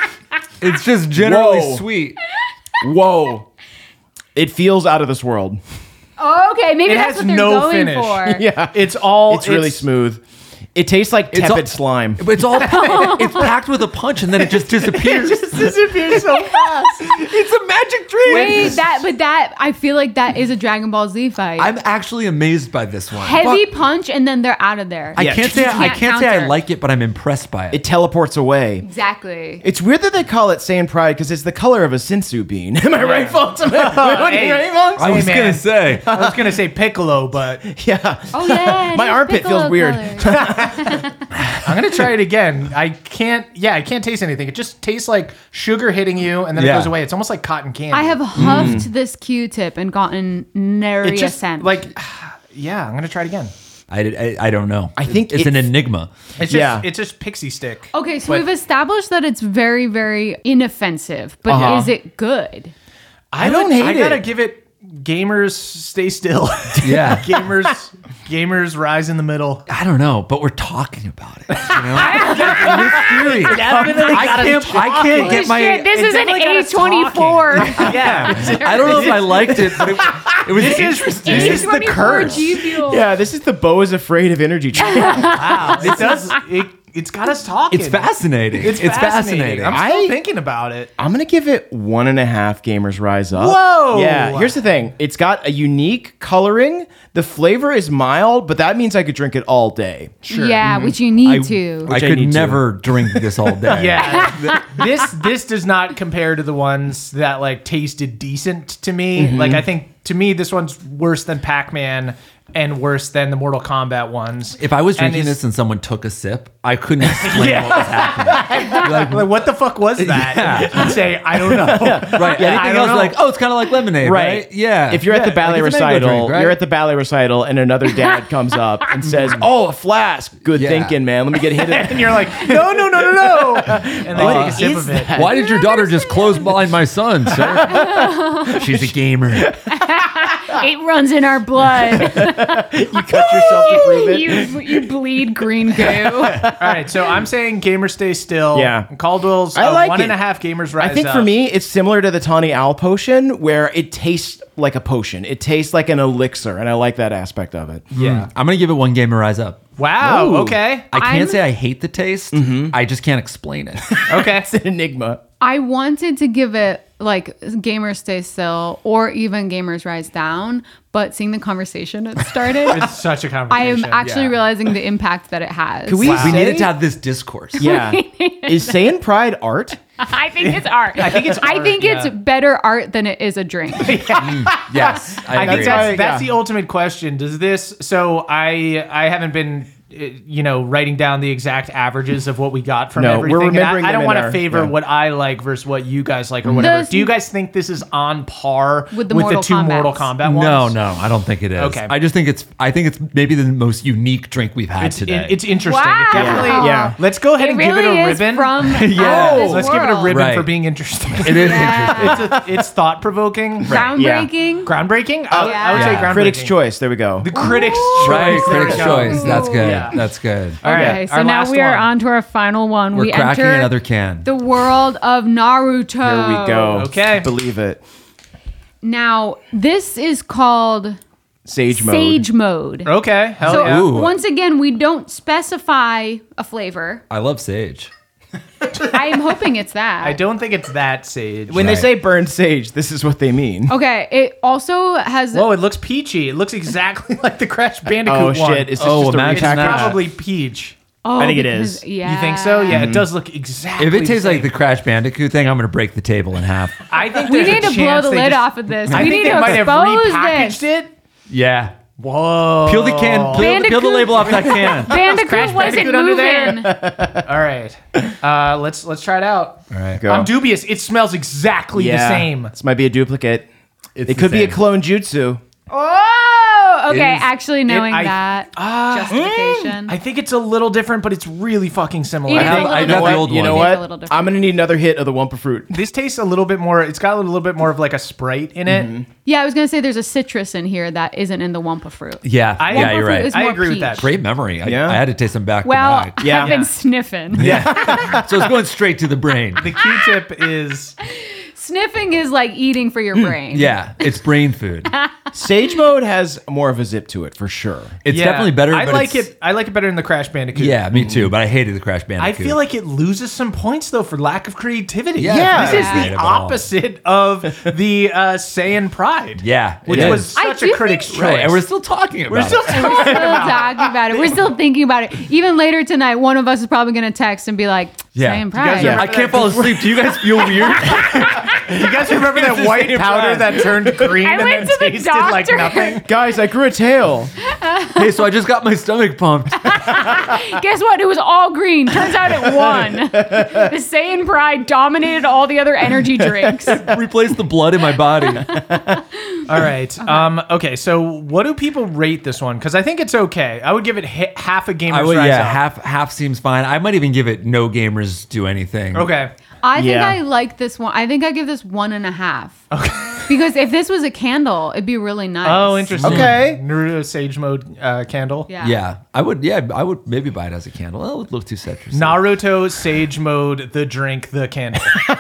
It's just generally Whoa. sweet. Whoa. It feels out of this world. Oh, okay, maybe It that's has what they're no going finish. for. Yeah. It's all. It's really smooth. It tastes like It's tepid all- slime. It's all. It's packed with a punch, and then it just disappears. It just disappears so fast. It's a magic dream. Wait, that, but that, I feel like that is a Dragon Ball Z fight. I'm actually amazed by this one. Heavy But punch, and then they're out of there. I Yeah. can't say. You I can't can't say I counter. like it, but I'm impressed by it. It teleports away. exactly. It's weird that they call it Saiyan Pride because it's the color of a Sensu bean. Am I right, folks? Am I, am I hey. right, folks? I was Hey, gonna man. say. I was gonna say Piccolo, but Yeah. Oh yeah, My it is armpit feels Piccolo weird. color. I'm gonna try it again. I can't. Yeah, I can't taste anything. It just tastes like sugar hitting you, and then Yeah. it goes away. It's almost like cotton candy. I have huffed this Q-tip and gotten nary It a just scent. like. Yeah, I'm gonna try it again. I, I, I don't know. I think it's it- an enigma. It's just, Yeah. it's just pixie stick. okay, so But we've established that it's very, very inoffensive, but Uh-huh. is it good? I don't would- hate I gotta it. give it. Gamers stay still. Yeah. gamers, gamers rise in the middle. I don't know, but we're talking about it. You know? This theory. I can't. I can't get my. Shit, this it is an definitely got A us twenty-four. Yeah, I don't know if I liked it, but it, it was This is- interesting. this is the curse. G Fuel. Yeah, this is the Bo is Afraid of energy drink. wow. It does. It, it's got us talking. It's fascinating. It's, It's fascinating. fascinating. I'm still I- thinking about it. I'm gonna give it one and a half Gamers Rise Up. Whoa! Yeah, here's the thing. It's got a unique coloring. The flavor is mild, but that means I could drink it all day. Yeah, which you need to. I Which I could need to. never drink this all day. Yeah, th- this this does not compare to the ones that like tasted decent to me. Like I think to me this one's worse than Pac-Man and worse than the Mortal Kombat ones. If I was And drinking it's- this and someone took a sip, I couldn't explain what was happening. like, like, what the fuck was that? Yeah. You'd say I don't know. Right. Yeah, I Anything don't else know. like, oh, it's kind of like lemonade, right? Yeah. If you're at Yeah, the ballet like it's a mango recital, drink, right? you're at the ballet recital, and another dad comes up and says, "Oh, a flask. Good Yeah. thinking, man. Let me get a hit of And you're like, no, no, no, no, no. And they What take a sip is of it. that? Why did your daughter just close blind my son, sir? She's a gamer. It runs in our blood. You cut yourself to prove it." you, you bleed green goo. All right, so I'm saying gamers stay still. Yeah. Caldwell's I uh, like one it. and a half gamers rise I think up. for me, it's similar to the Tawny Owl potion, where it tastes like a potion. It tastes like an elixir, and I like that aspect of it. yeah. I'm going to give it one gamer rise up. Wow. Ooh. Okay. I can't I'm- say I hate the taste. I just can't explain it. Okay. It's an enigma. I wanted to give it like Gamers Stay Still or even Gamers Rise Down, but seeing the conversation it started, It's such a I conversation. am actually yeah. realizing the impact that it has. Can we, We say, needed to have this discourse. Yeah. Is Saiyan Pride art? I think it's art. I think it's I art, think it's yeah. better art than it is a drink. Yes, I I agree. think why- that's, that's yeah. the ultimate question. Does this? So I I haven't been you know, writing down the exact averages of what we got from No, we're everything. And remembering I, I them don't in want to our- favor yeah. what I like versus what you guys like or whatever. Those- Do you guys think this is on par With the Mortal two Kombats. Mortal Kombat ones? No, no, I don't think it is. Okay. I just think it's. I think it's maybe the most unique drink we've had It's today. it, it's interesting. Wow. It definitely. Yeah. Let's go ahead It and really give it a is ribbon. from Yeah. out of this Let's give it a world. ribbon Right. for being interesting. it is Yeah. interesting. it's, a, it's thought provoking. Groundbreaking. Groundbreaking? I, would- I would Yeah. say groundbreaking. Critics' choice. There we go. The critics' choice. Right, There we critics' go. choice. That's good. Yeah. That's good. All right. Okay, so our now last we are one. on to our final one. We're we cracking enter another can. the world of Naruto. Here we go. Okay. Believe it. Now, this is called Sage mode. Sage Mode. Okay. Hell So yeah. Ooh. once again, we don't specify a flavor. I love sage. I am hoping it's that. I don't think it's that sage. When Right. they say burned sage, this is what they mean. Okay, it also has. Whoa, it looks peachy. It looks exactly like the Crash Bandicoot Oh one. shit! Is this Oh, just a imagine It's repackage? that. probably peach. oh, I think it because- is. Yeah. You think so? Yeah, it does look exactly If it the tastes like same. the Crash Bandicoot thing, I'm going to break the table in half. I think We there's a need to blow chance the they lid just- off of this. I we think need they to might have expose repackaged this. it. Yeah. Whoa. Peel the can. Peel, peel the Bandicoot- label off that can. Bandicoot Crash wasn't Bandicoot under there. moving. All right. Uh, let's let's try it out. All right. Go. I'm dubious. It smells exactly the Yeah. same. This might be a duplicate. It's It the could be a same. clone jutsu. Oh, okay. is- Actually, knowing I- that Ah, justification. I think it's a little different, but it's really fucking similar. It I is have- a little I got the different. old You know one. It is a what? little different. I'm gonna need another hit of the Wumpa fruit. This tastes a little bit more. It's got a little bit more of like a Sprite in it. Yeah, I was gonna say there's a citrus in here that isn't in the Wumpa fruit. Yeah. I- yeah, Wumpa you're fruit right. is I more agree with peach. that. Great memory. I, Yeah. I had to taste them back Well, to back. Yeah. I've been Yeah. sniffing. So it's going straight to the brain. The Q-tip is Sniffing is like eating for your brain. Yeah, it's brain food. Sage mode has more of a zip to it for sure. It's yeah. definitely better. I but like it's- it. I like it better than the Crash Bandicoot. Yeah, me too. But I hated the Crash I Bandicoot. feel like it loses some points though for lack of creativity. Yeah, Yeah. This is Yeah. the opposite of the uh, Saiyan Pride. Yeah, which it was is. I such do a think- critic's choice. Right, and we're still talking about We're still it. talking We're still about. talking about it. We're still thinking about it. Even later tonight, one of us is probably going to text and be like, Yeah. "Saying You pride." guys are- I can't fall asleep. Do you guys feel weird? You guys remember that It's white the same powder Pride. that turned green I and went then to the tasted like doctor. nothing? Guys, I grew a tail. Hey, so I just got my stomach pumped. Guess what? It was all green. Turns out it won. The Saiyan Pride dominated all the other energy drinks. Replace the blood in my body. All right. Um, okay. So, what do people rate this one? Because I think it's okay. I would give it hi- half a gamer's I would, rise yeah, up. half half seems fine. I might even give it no gamers do anything. Okay. I think Yeah. I like this one. I think I give this one and a half. Okay. Because if this was a candle, it'd be really nice. Oh, interesting. Okay. Naruto Sage Mode uh, candle. Yeah. Yeah, I would. Yeah, I would maybe buy it as a candle. That would look too citrusy. Naruto Sage Mode, the drink, the candle.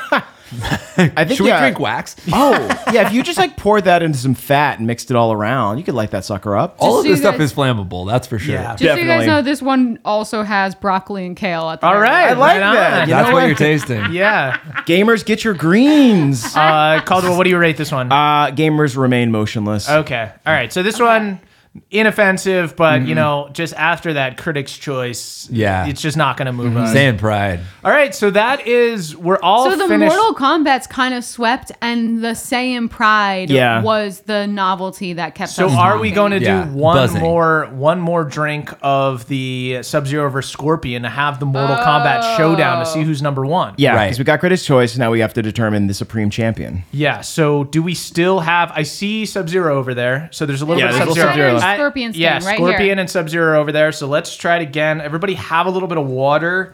I think Should we yeah. drink wax? Oh, yeah. If you just like poured that into some fat and mixed it all around, you could light that sucker up. All Just of so this you stuff guys- is flammable. That's for sure. Yeah. Just so you guys Definitely. know, this one also has broccoli and kale at the All very right. I end. like right that. on. You That's know what what? you're tasting. Yeah. Gamers, get your greens. Uh, Caldwell, what do you rate this one? Uh, gamers remain motionless. Okay. All right. So this one, inoffensive, but you know, just after that critic's choice, Yeah. it's just not going to move us. Saiyan pride. All right. So that is, we're all So the finished. Mortal Kombat's kind of swept, and the Saiyan Pride Yeah. was the novelty that kept So us are we talking. going to Yeah, do one buzzing. more one more drink of the Sub-Zero versus Scorpion to have the Mortal Kombat showdown to see who's number one? Yeah, Right. because we got Critics' Choice. Now we have to determine the supreme champion. Yeah. So do we still have? I see Sub-Zero over there. So there's a little Yeah, bit of there's a Sub-Zero. Sub-Zero left. I- Scorpion stain yeah, right Scorpion here. and Sub-Zero over there. So let's try it again. Everybody have a little bit of water.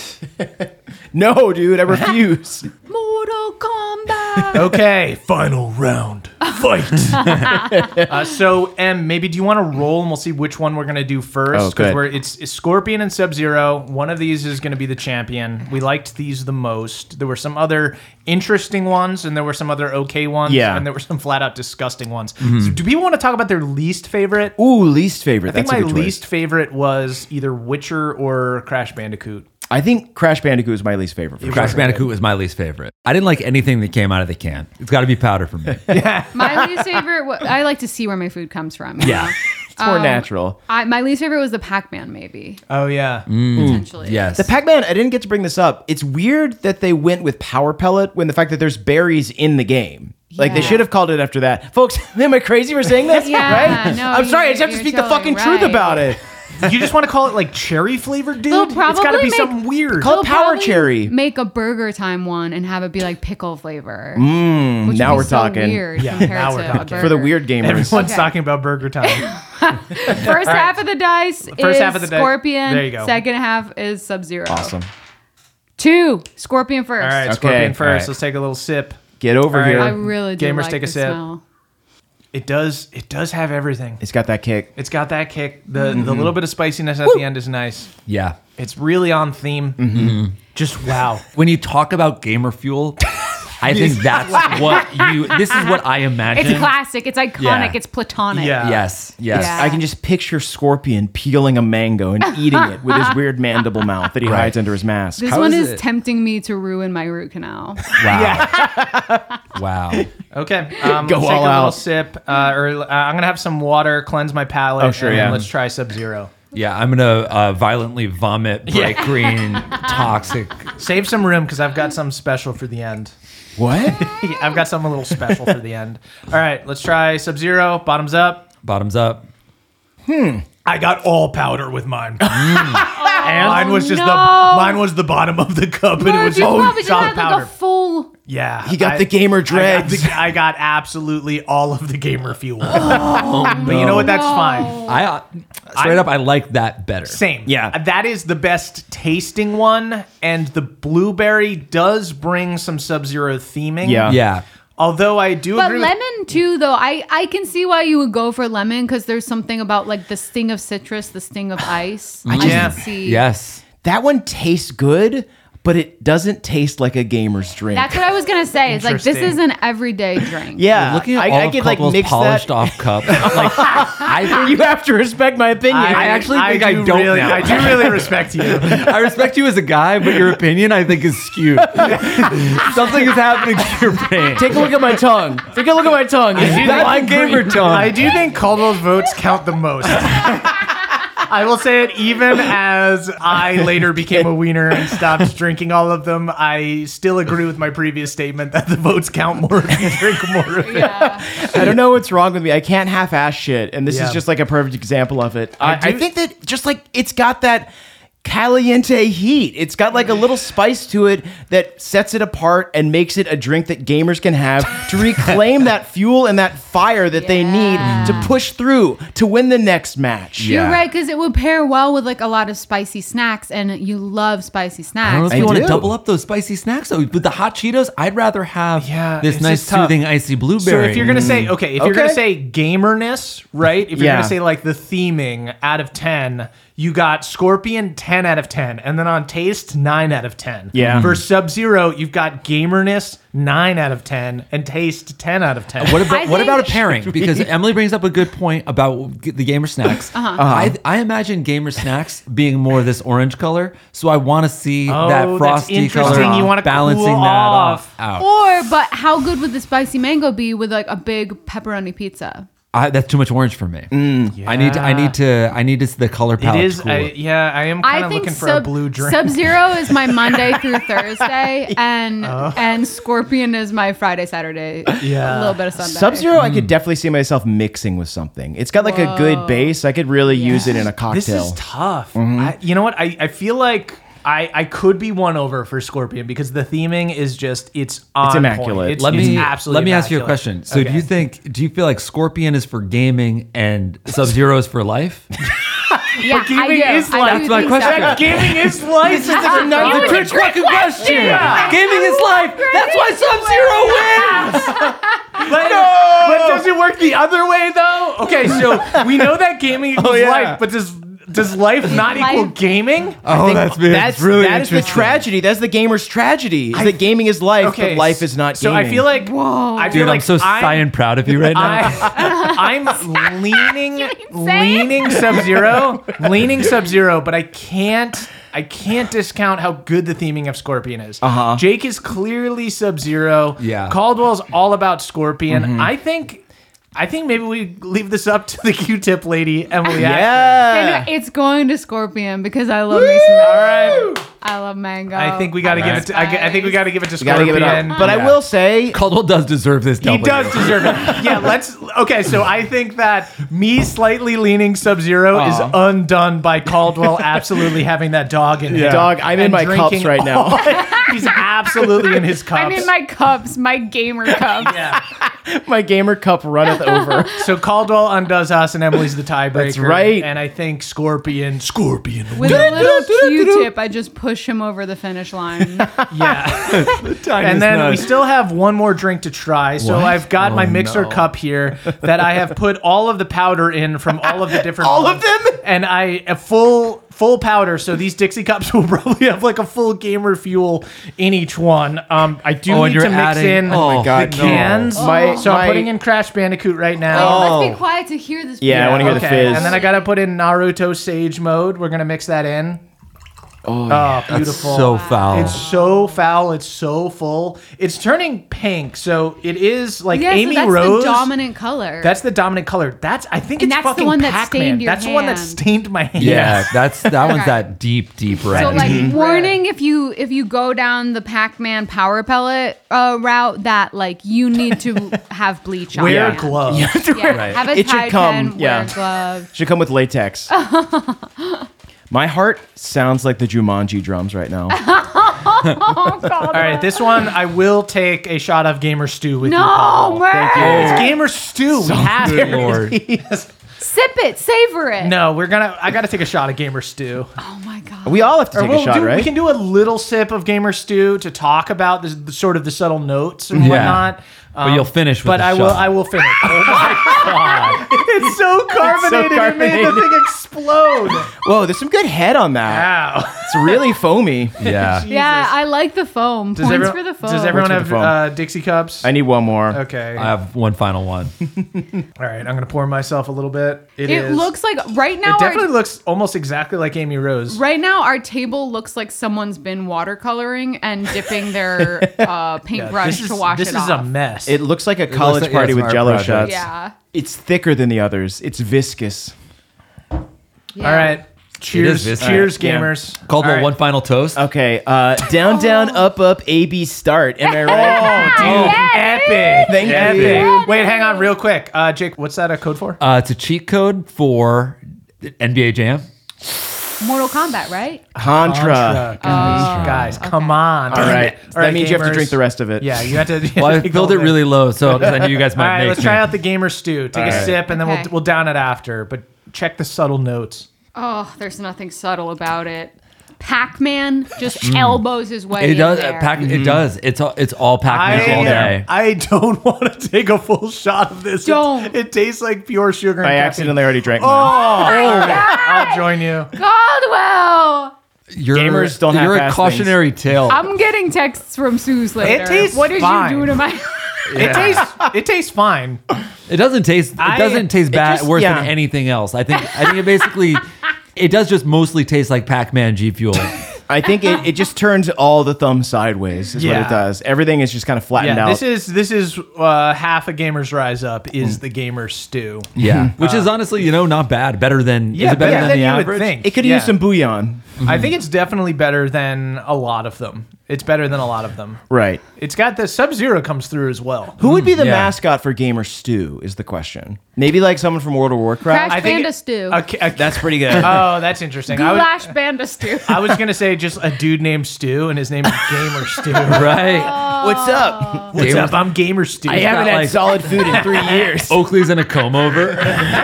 No, dude, I refuse. Mortal Kombat. Okay, final round. Fight. uh, so, Em, maybe do you want to roll and we'll see which one we're going to do first? Oh, good. we're it's, it's Scorpion and Sub-Zero. One of these is going to be the champion. We liked these the most. There were some other interesting ones and there were some other okay ones. Yeah. And there were some flat out disgusting ones. So do people want to talk about their least favorite? Ooh, least favorite. I think That's a my good choice. least favorite was either Witcher or Crash Bandicoot. I think Crash Bandicoot is my least favorite. For Crash sure. Bandicoot was my least favorite. I didn't like anything that came out of the can. It's got to be powder for me. My least favorite. wa- I like to see where my food comes from. you Yeah. know? It's more Um, natural. I, my least favorite was the Pac-Man, maybe Oh, yeah. potentially. Yes. The Pac-Man, I didn't get to bring this up. It's weird that they went with Power Pellet when the fact that there's berries in the game. Like, they Yeah. should have called it after that. Folks, am I crazy for saying this? Yeah, right? no, I'm sorry, I just have to you're speak the totally fucking truth right. about it. You just want to call it like cherry flavored, dude? They'll It's got to probably be make- something weird. Call it They'll Power probably Cherry. Make a Burger Time one and have it be like pickle flavor. Mm, which now would be we're so talking. Weird Yeah, compared now to we're a talking. burger. For the weird gamers. Everyone's Okay. talking about burger time. First half of the dice First is half of the di- Scorpion. there you go. Second half is Sub Zero. Awesome. Two Scorpion first. All right, Okay, Scorpion first. all right. Let's take a little sip. Get over All right. here. I really do Gamers, like take a the sip. smell. It does. It does have everything. It's got that kick. It's got that kick. The Mm-hmm. the little bit of spiciness at the end is nice. Yeah. It's really on theme. Mm-hmm. Just wow. When you talk about gamer fuel, I think that's what you. This is what I imagine. It's classic. It's iconic. Yeah. It's platonic. Yeah. Yes. Yes. Yeah. I can just picture Scorpion peeling a mango and eating it with his weird mandible mouth that he hides under his mask. This How one is is it? tempting me to ruin my root canal. Wow. Wow. Okay. Um, Go let's take all a little out. sip. Uh, or uh, I'm gonna have some water, cleanse my palate. Oh, sure, and then yeah. let's try Sub Zero. Yeah, I'm gonna uh, violently vomit bright green toxic. Save some room because I've got some special for the end. What? I've got something a little special for the end. All right, let's try Sub Zero. Bottoms up. Bottoms up. I got all powder with mine. And mine was just the no. mine was the bottom of the cup, and it Merv, was you just probably just solid had like powder. a full. Yeah, He got the gamer I got, dreads. the- I got absolutely all of the gamer fuel. But you know what? That's fine. I uh, straight up, I like that better. Same. Yeah. Uh, That is the best tasting one, and the blueberry does bring some Sub-Zero theming. Yeah. Yeah. Although I do But agree with- lemon too, though. I I can see why you would go for lemon because there's something about like the sting of citrus, the sting of ice. I Yeah. can see. Yes. That one tastes good, but it doesn't taste like a gamer's drink. That's what I was gonna say. It's like this Interesting. is an everyday drink. yeah. Looking at I, all I of could like Caldwell's mix polished that. off cup, like I think You have to respect my opinion. I actually think I do don't really, now. I do really respect you. I respect you as a guy, but your opinion I think is skewed. Something is happening to your brain. Take a look at my tongue. Take a look at my tongue. Is do that think- my gamer tongue? I do think Caldwell's votes count the most. I will say it even as I later became a wiener and stopped drinking all of them. I still agree with my previous statement that the votes count more if you drink more of it. Yeah. I don't know what's wrong with me. I can't half-ass shit, and this Yeah. is just like a perfect example of it. I, I I do- think that just like it's got that caliente heat. It's got like a little spice to it that sets it apart and makes it a drink that gamers can have to reclaim that fuel and that fire that they need Yeah. to push through to win the next match. Yeah. You're right, because it would pair well with like a lot of spicy snacks, and you love spicy I don't know snacks. if you I want to do. double up those spicy snacks though. With the hot Cheetos, I'd rather have Yeah, this it's nice just tough. soothing icy So blueberry. if you're gonna say okay, if you're Okay. gonna say gamerness, right? If you're Yeah. gonna say like the theming out of ten, you got Scorpion ten out of ten, and then on taste nine out of ten. Yeah. For Sub Zero, you've got gamerness nine out of ten and taste ten out of ten. What about I what think- about a pairing? Because Emily brings up a good point about g- the gamer snacks. Uh-huh. I, I imagine gamer snacks being more this orange color, so I want to see Oh, that that's frosty interesting. color You wanna balancing cool that off. off out. Or, but how good would the spicy mango be with like a big pepperoni pizza? I, that's too much orange for me. I need to, I need to I need to the color It palette. is, to cool I, it. yeah. I am kind I of think looking for sub, a blue drink. Sub Zero is my Monday through Thursday, and Oh. and Scorpion is my Friday, Saturday. Yeah. A little bit of Sunday. Sub Zero, I could definitely see myself mixing with something. It's got like a good Whoa. base. I could really use it in a cocktail. This is tough. I, you know what? I, I feel like I, I could be won over for Scorpion because the theming is just it's on immaculate. point. It's, Let it's me absolutely let me ask you a immaculate. question. So, do Okay. you think do you feel like Scorpion is for gaming and Sub Zero is for life? Yeah, I do. gaming is I like- do That's my think so. question. Gaming is life. This is That was a Trick fucking question. Yeah. Gaming is life. That's why Sub Zero wins. But, but does it work the other way though? Okay, so we know that gaming equals yeah. life, but does does life not Life- equal gaming? Oh, that's been That's really that is the interesting. tragedy. That's the gamer's tragedy. Is that gaming is life, Okay, but life is not So gaming. I feel like Whoa. I feel Dude, like I'm so cyan proud of you right now. I, I'm leaning, insane? leaning Sub Zero, leaning Sub Zero, but I can't, I can't discount how good the theming of Scorpion is. Uh-huh. Jake is clearly Sub Zero. Yeah. Caldwell's all about Scorpion. I think I think maybe we leave this up to the Q-tip lady, Emily. Yeah. And it's going to Scorpion because I love me some All mango. right. I love mango. I think we got to give it. To, I, I think we got to give it to Gotta Scorpion. give it up. But I Yeah. will say, Caldwell does deserve this. He W. does deserve it. Yeah, let's. Okay, so I think that me slightly leaning Sub-Zero is undone by Caldwell absolutely having that dog in him. Dog, I'm in and my cups drinking right now. all- He's absolutely in his cups. I'm in my cups, my gamer cups. Yeah. my gamer cup runneth over. So Caldwell undoes us, and Emily's the tiebreaker. That's right. And I think Scorpion. Scorpion. With a little Q-tip, I just push him over the finish line. Yeah. And then we still have one more drink to try. So What? I've got Oh, my mixer no. cup here that I have put all of the powder in from all of the different All of ones. them? And I a full full powder. So these Dixie cups will probably have like a full gamer fuel in each one. Um, I do Oh, and need to you're mix adding- in oh my God, the no. cans. My- so my- I'm putting in Crash Bandicoot right Wait, now. let's be Oh. quiet to hear this. Yeah, I wanna hear the fizz. And then I gotta put in Naruto Sage mode. We're gonna mix that in. Oh, Oh, beautiful. so foul. It's so foul. It's so full. It's turning pink. So it is like Yeah, Amy so that's Rose. the dominant color. That's the dominant color. That's I think And it's that's the fucking one that Pac-Man. stained your That's the one that hand. stained my hand. Yeah, that's that one's Okay. that deep, deep red. so like Mhm. warning if you if you go down the Pac-Man power pellet uh, route that like you need to have bleach on. Wear your hand. gloves. Yeah, Right. have a It should Tide come, pen, yeah. wear gloves. Should come with latex. My heart sounds like the Jumanji drums right now. Oh God! All right, this one I will take a shot of Gamer Stew with you. No, Paul. man. It's Gamer Stew. we have Good it. Lord. Sip it, savor it. No, we're gonna. I gotta take a shot of Gamer Stew. Oh my God. We all have to Or take we'll a shot, do- right? We can do a little sip of Gamer Stew to talk about the, the sort of the subtle notes and Yeah. whatnot. Um, you'll finish with But the I will. shot. I will finish. Oh my God! It's so carbonated. It made the carbonated. thing explode. Whoa, there's some good head on that. Wow. It's really foamy. Yeah. Yeah, I like the foam. Does, Points everyone- for the foam. does everyone Points for have the foam. uh, Dixie cups? I need one more. Okay. I have one final one. All right. I'm gonna pour myself a little bit. It is- looks like right now. It definitely our, looks almost exactly like Amy Rose. right now, our table looks like someone's been watercoloring and dipping their uh, paintbrush This is, to wash this it is off. a mess. It looks like a looks college like- yeah, party it's with an jello art project. shots. Yeah. It's thicker than the others. It's viscous. yeah. All right. Cheers. viscous. Cheers, All right, yeah. gamers. Caldwell, All right. one final toast. Okay, uh, down, down, up, up, A, B, start. Am I right? Oh, epic. Thank you. Epic. Wait, hang on real quick. Uh, Jake, what's that a code for? Uh, it's a cheat code for N B A Jam. Mortal Kombat, right? Contra. Guys, guys come on. All right. All that means you have to gamers. drink the rest of it. Yeah, you have to. You have Well, to I take filled all it of really low, so 'cause I knew you guys All might right, make let's me. try out the gamer stew. Take a right. sip, and then Okay. we'll we'll down it after. But check the subtle notes. Oh, there's nothing subtle about it. Pac-Man just elbows his way It in does. there. Pac, It does. It's all. It's all Pac-Man all day. I don't want to take a full shot of this. It- Don't. It, tastes like pure sugar. And I caffeine. accidentally already drank Oh, mine. I'll join you. Caldwell! You're, Gamers don't You're half-ass a cautionary tale. I'm getting texts from Suze later. tastes what did fine. you do to my... It tastes. It tastes fine. It doesn't taste. It I- doesn't taste it bad just- worse yeah. than anything else. I think. I think it basically. It does just mostly taste like Pac-Man G Fuel. I think it, it just turns all the thumbs sideways is what Yeah. it does. Everything is just kind of flattened Yeah, out. this is this is uh, half a gamer's rise up is the gamer stew. Yeah, which is honestly, you know, not bad. Better than. Yeah, is it better better than, than the you would average? think. it could yeah. use some bouillon. I think it's definitely better than a lot of them. It's better than a lot of them. Right. It's got the Sub-Zero comes through as well. Who would be the yeah. mascot for Gamer Stew is the question. Maybe like someone from World of Warcraft? Crash I think Panda it- stew. A, ca- a- That's pretty good. oh, that's interesting. I was, Goulash Panda stew. I was gonna say just a dude named Stu, and his name is Gamer Stu. Right. What's up? What's Gamer- up? I'm Gamer Stu. I haven't got, had like- solid food in three years. Oakley's in a comb over.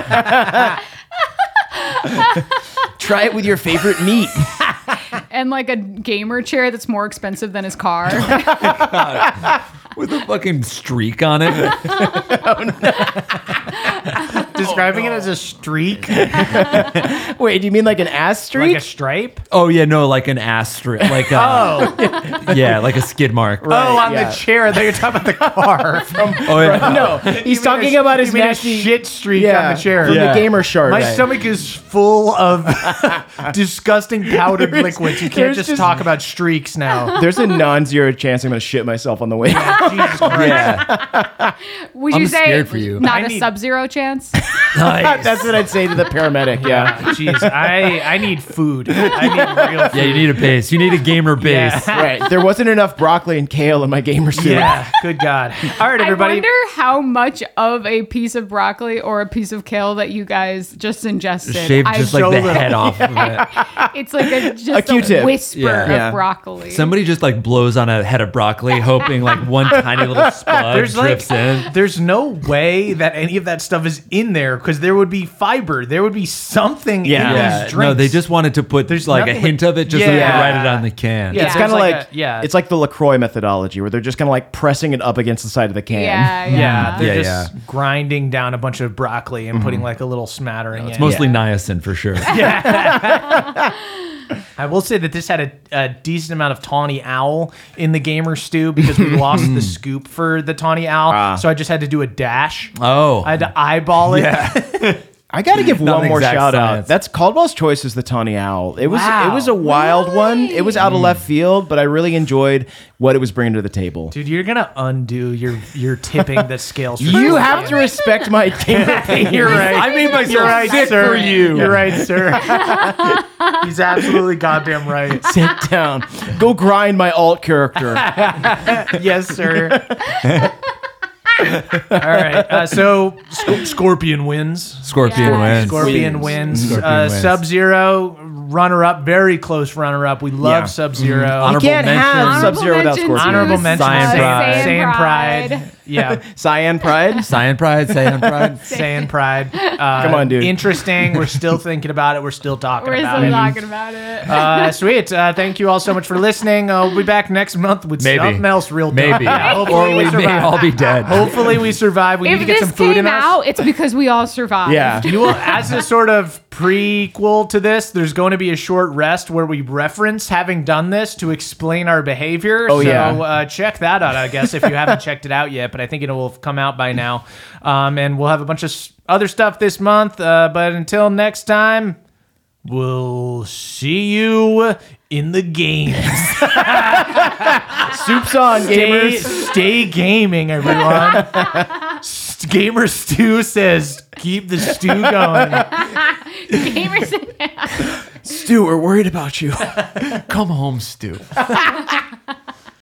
Try it with your favorite meat. And like a gamer chair that's more expensive than his car. With a fucking streak on it. describing it as a streak, Wait, do you mean like an ass streak? like a stripe. Oh yeah, no, like an asterisk, like a, Oh, yeah, like a skid mark. oh, on yeah. the chair. That you're talking about the car. From, Oh yeah, no, he's talking a, about his you mean a nasty shit streak yeah, on the chair. from Yeah. the gamer shark. My Right. stomach is full of disgusting powdered liquids. You can't there's just, just- talk about streaks now. There's a non-zero chance I'm going to shit myself on the way. Jesus Christ. yeah. Would I'm you say scared for you. not I a need- sub-zero chance? Nice. That's what I'd say to the paramedic. Yeah. Jeez, I I need food. I need real food. Yeah, you need a base. You need a gamer base. Yeah. Right. There wasn't enough broccoli and kale in my gamer suit. Yeah, good God. All right, everybody. I wonder how much of a piece of broccoli or a piece of kale that you guys just ingested. Shave I- just like so the little. head off of it. it's like a just A a, Q-tip. whisper Yeah. of Yeah. broccoli. Somebody just like blows on a head of broccoli, hoping like one tiny little spud There's drips like, in. there's no way that any of that stuff is in there because there would be fiber. There would be something Yeah. in Yeah, these drinks. no, they just wanted to put There's like a nothing hint but- of it, just so they Yeah. could write it on the can. Yeah, It's there's kind of like, a- yeah. it's like the LaCroix methodology where they're just kind of like pressing it up against the side of the can. yeah, yeah. Yeah, they're Yeah, just yeah. grinding down a bunch of broccoli and putting like a little smattering. It's in. mostly niacin for sure. I will say that this had a, a decent amount of tawny owl in the gamer stew because we lost the scoop for the tawny owl, Ah. so I just had to do a dash. Oh, I had to eyeball it. I got to give Not one an more exact shout out. science. That's Caldwell's Choice is the Tawny Owl. It was Wow. it was a wild one. It was out of Mm. left field, but I really enjoyed what it was bringing to the table. Dude, you're gonna undo your your tipping the scales. For You this have game. to respect my gamer opinion. You're right. I made myself You're right, sick sir. for you. You're right, sir. He's absolutely goddamn right. Sit down. Go grind my alt character. Yes, sir. All right. Uh, so Sc- Scorpion wins. Scorpion Yeah. wins. Scorpion Wins. wins. Scorpion uh, wins. Sub Zero runner up, very close runner up. We love Yeah. Sub Zero. You Honorable can't have mention. Sub-Zero without Scorpion. Honorable mention. Saiyan Saiyan Pride. Saiyan Pride. Yeah. Cyan Pride. Cyan Pride, Cyan Pride. Saiyan Pride. Uh, Come on, dude. Interesting. We're still thinking about it. We're still talking We're about still it. talking about it. Uh, sweet. Uh, thank you all so much for listening. Uh, we'll be back next month with Maybe. something else real dope. Maybe. Yeah, hopefully Or we may survive. all be dead. Hopefully we survive. We if need to get this some food came in us. out, it's because we all survived. Yeah. You will, as a sort of prequel to this, there's going to be a short rest where we reference having done this to explain our behavior. Oh, so yeah. uh, check that out, I guess, if you haven't checked it out yet. But I think it will have come out by now. Um, and we'll have a bunch of s- other stuff this month. Uh, but until next time, we'll see you in the games. Soup's on, Stay, gamers. stay gaming, everyone. S- Gamer Stew says, keep the stew going. Gamers. Stu, we're worried about you. Come home, Stu.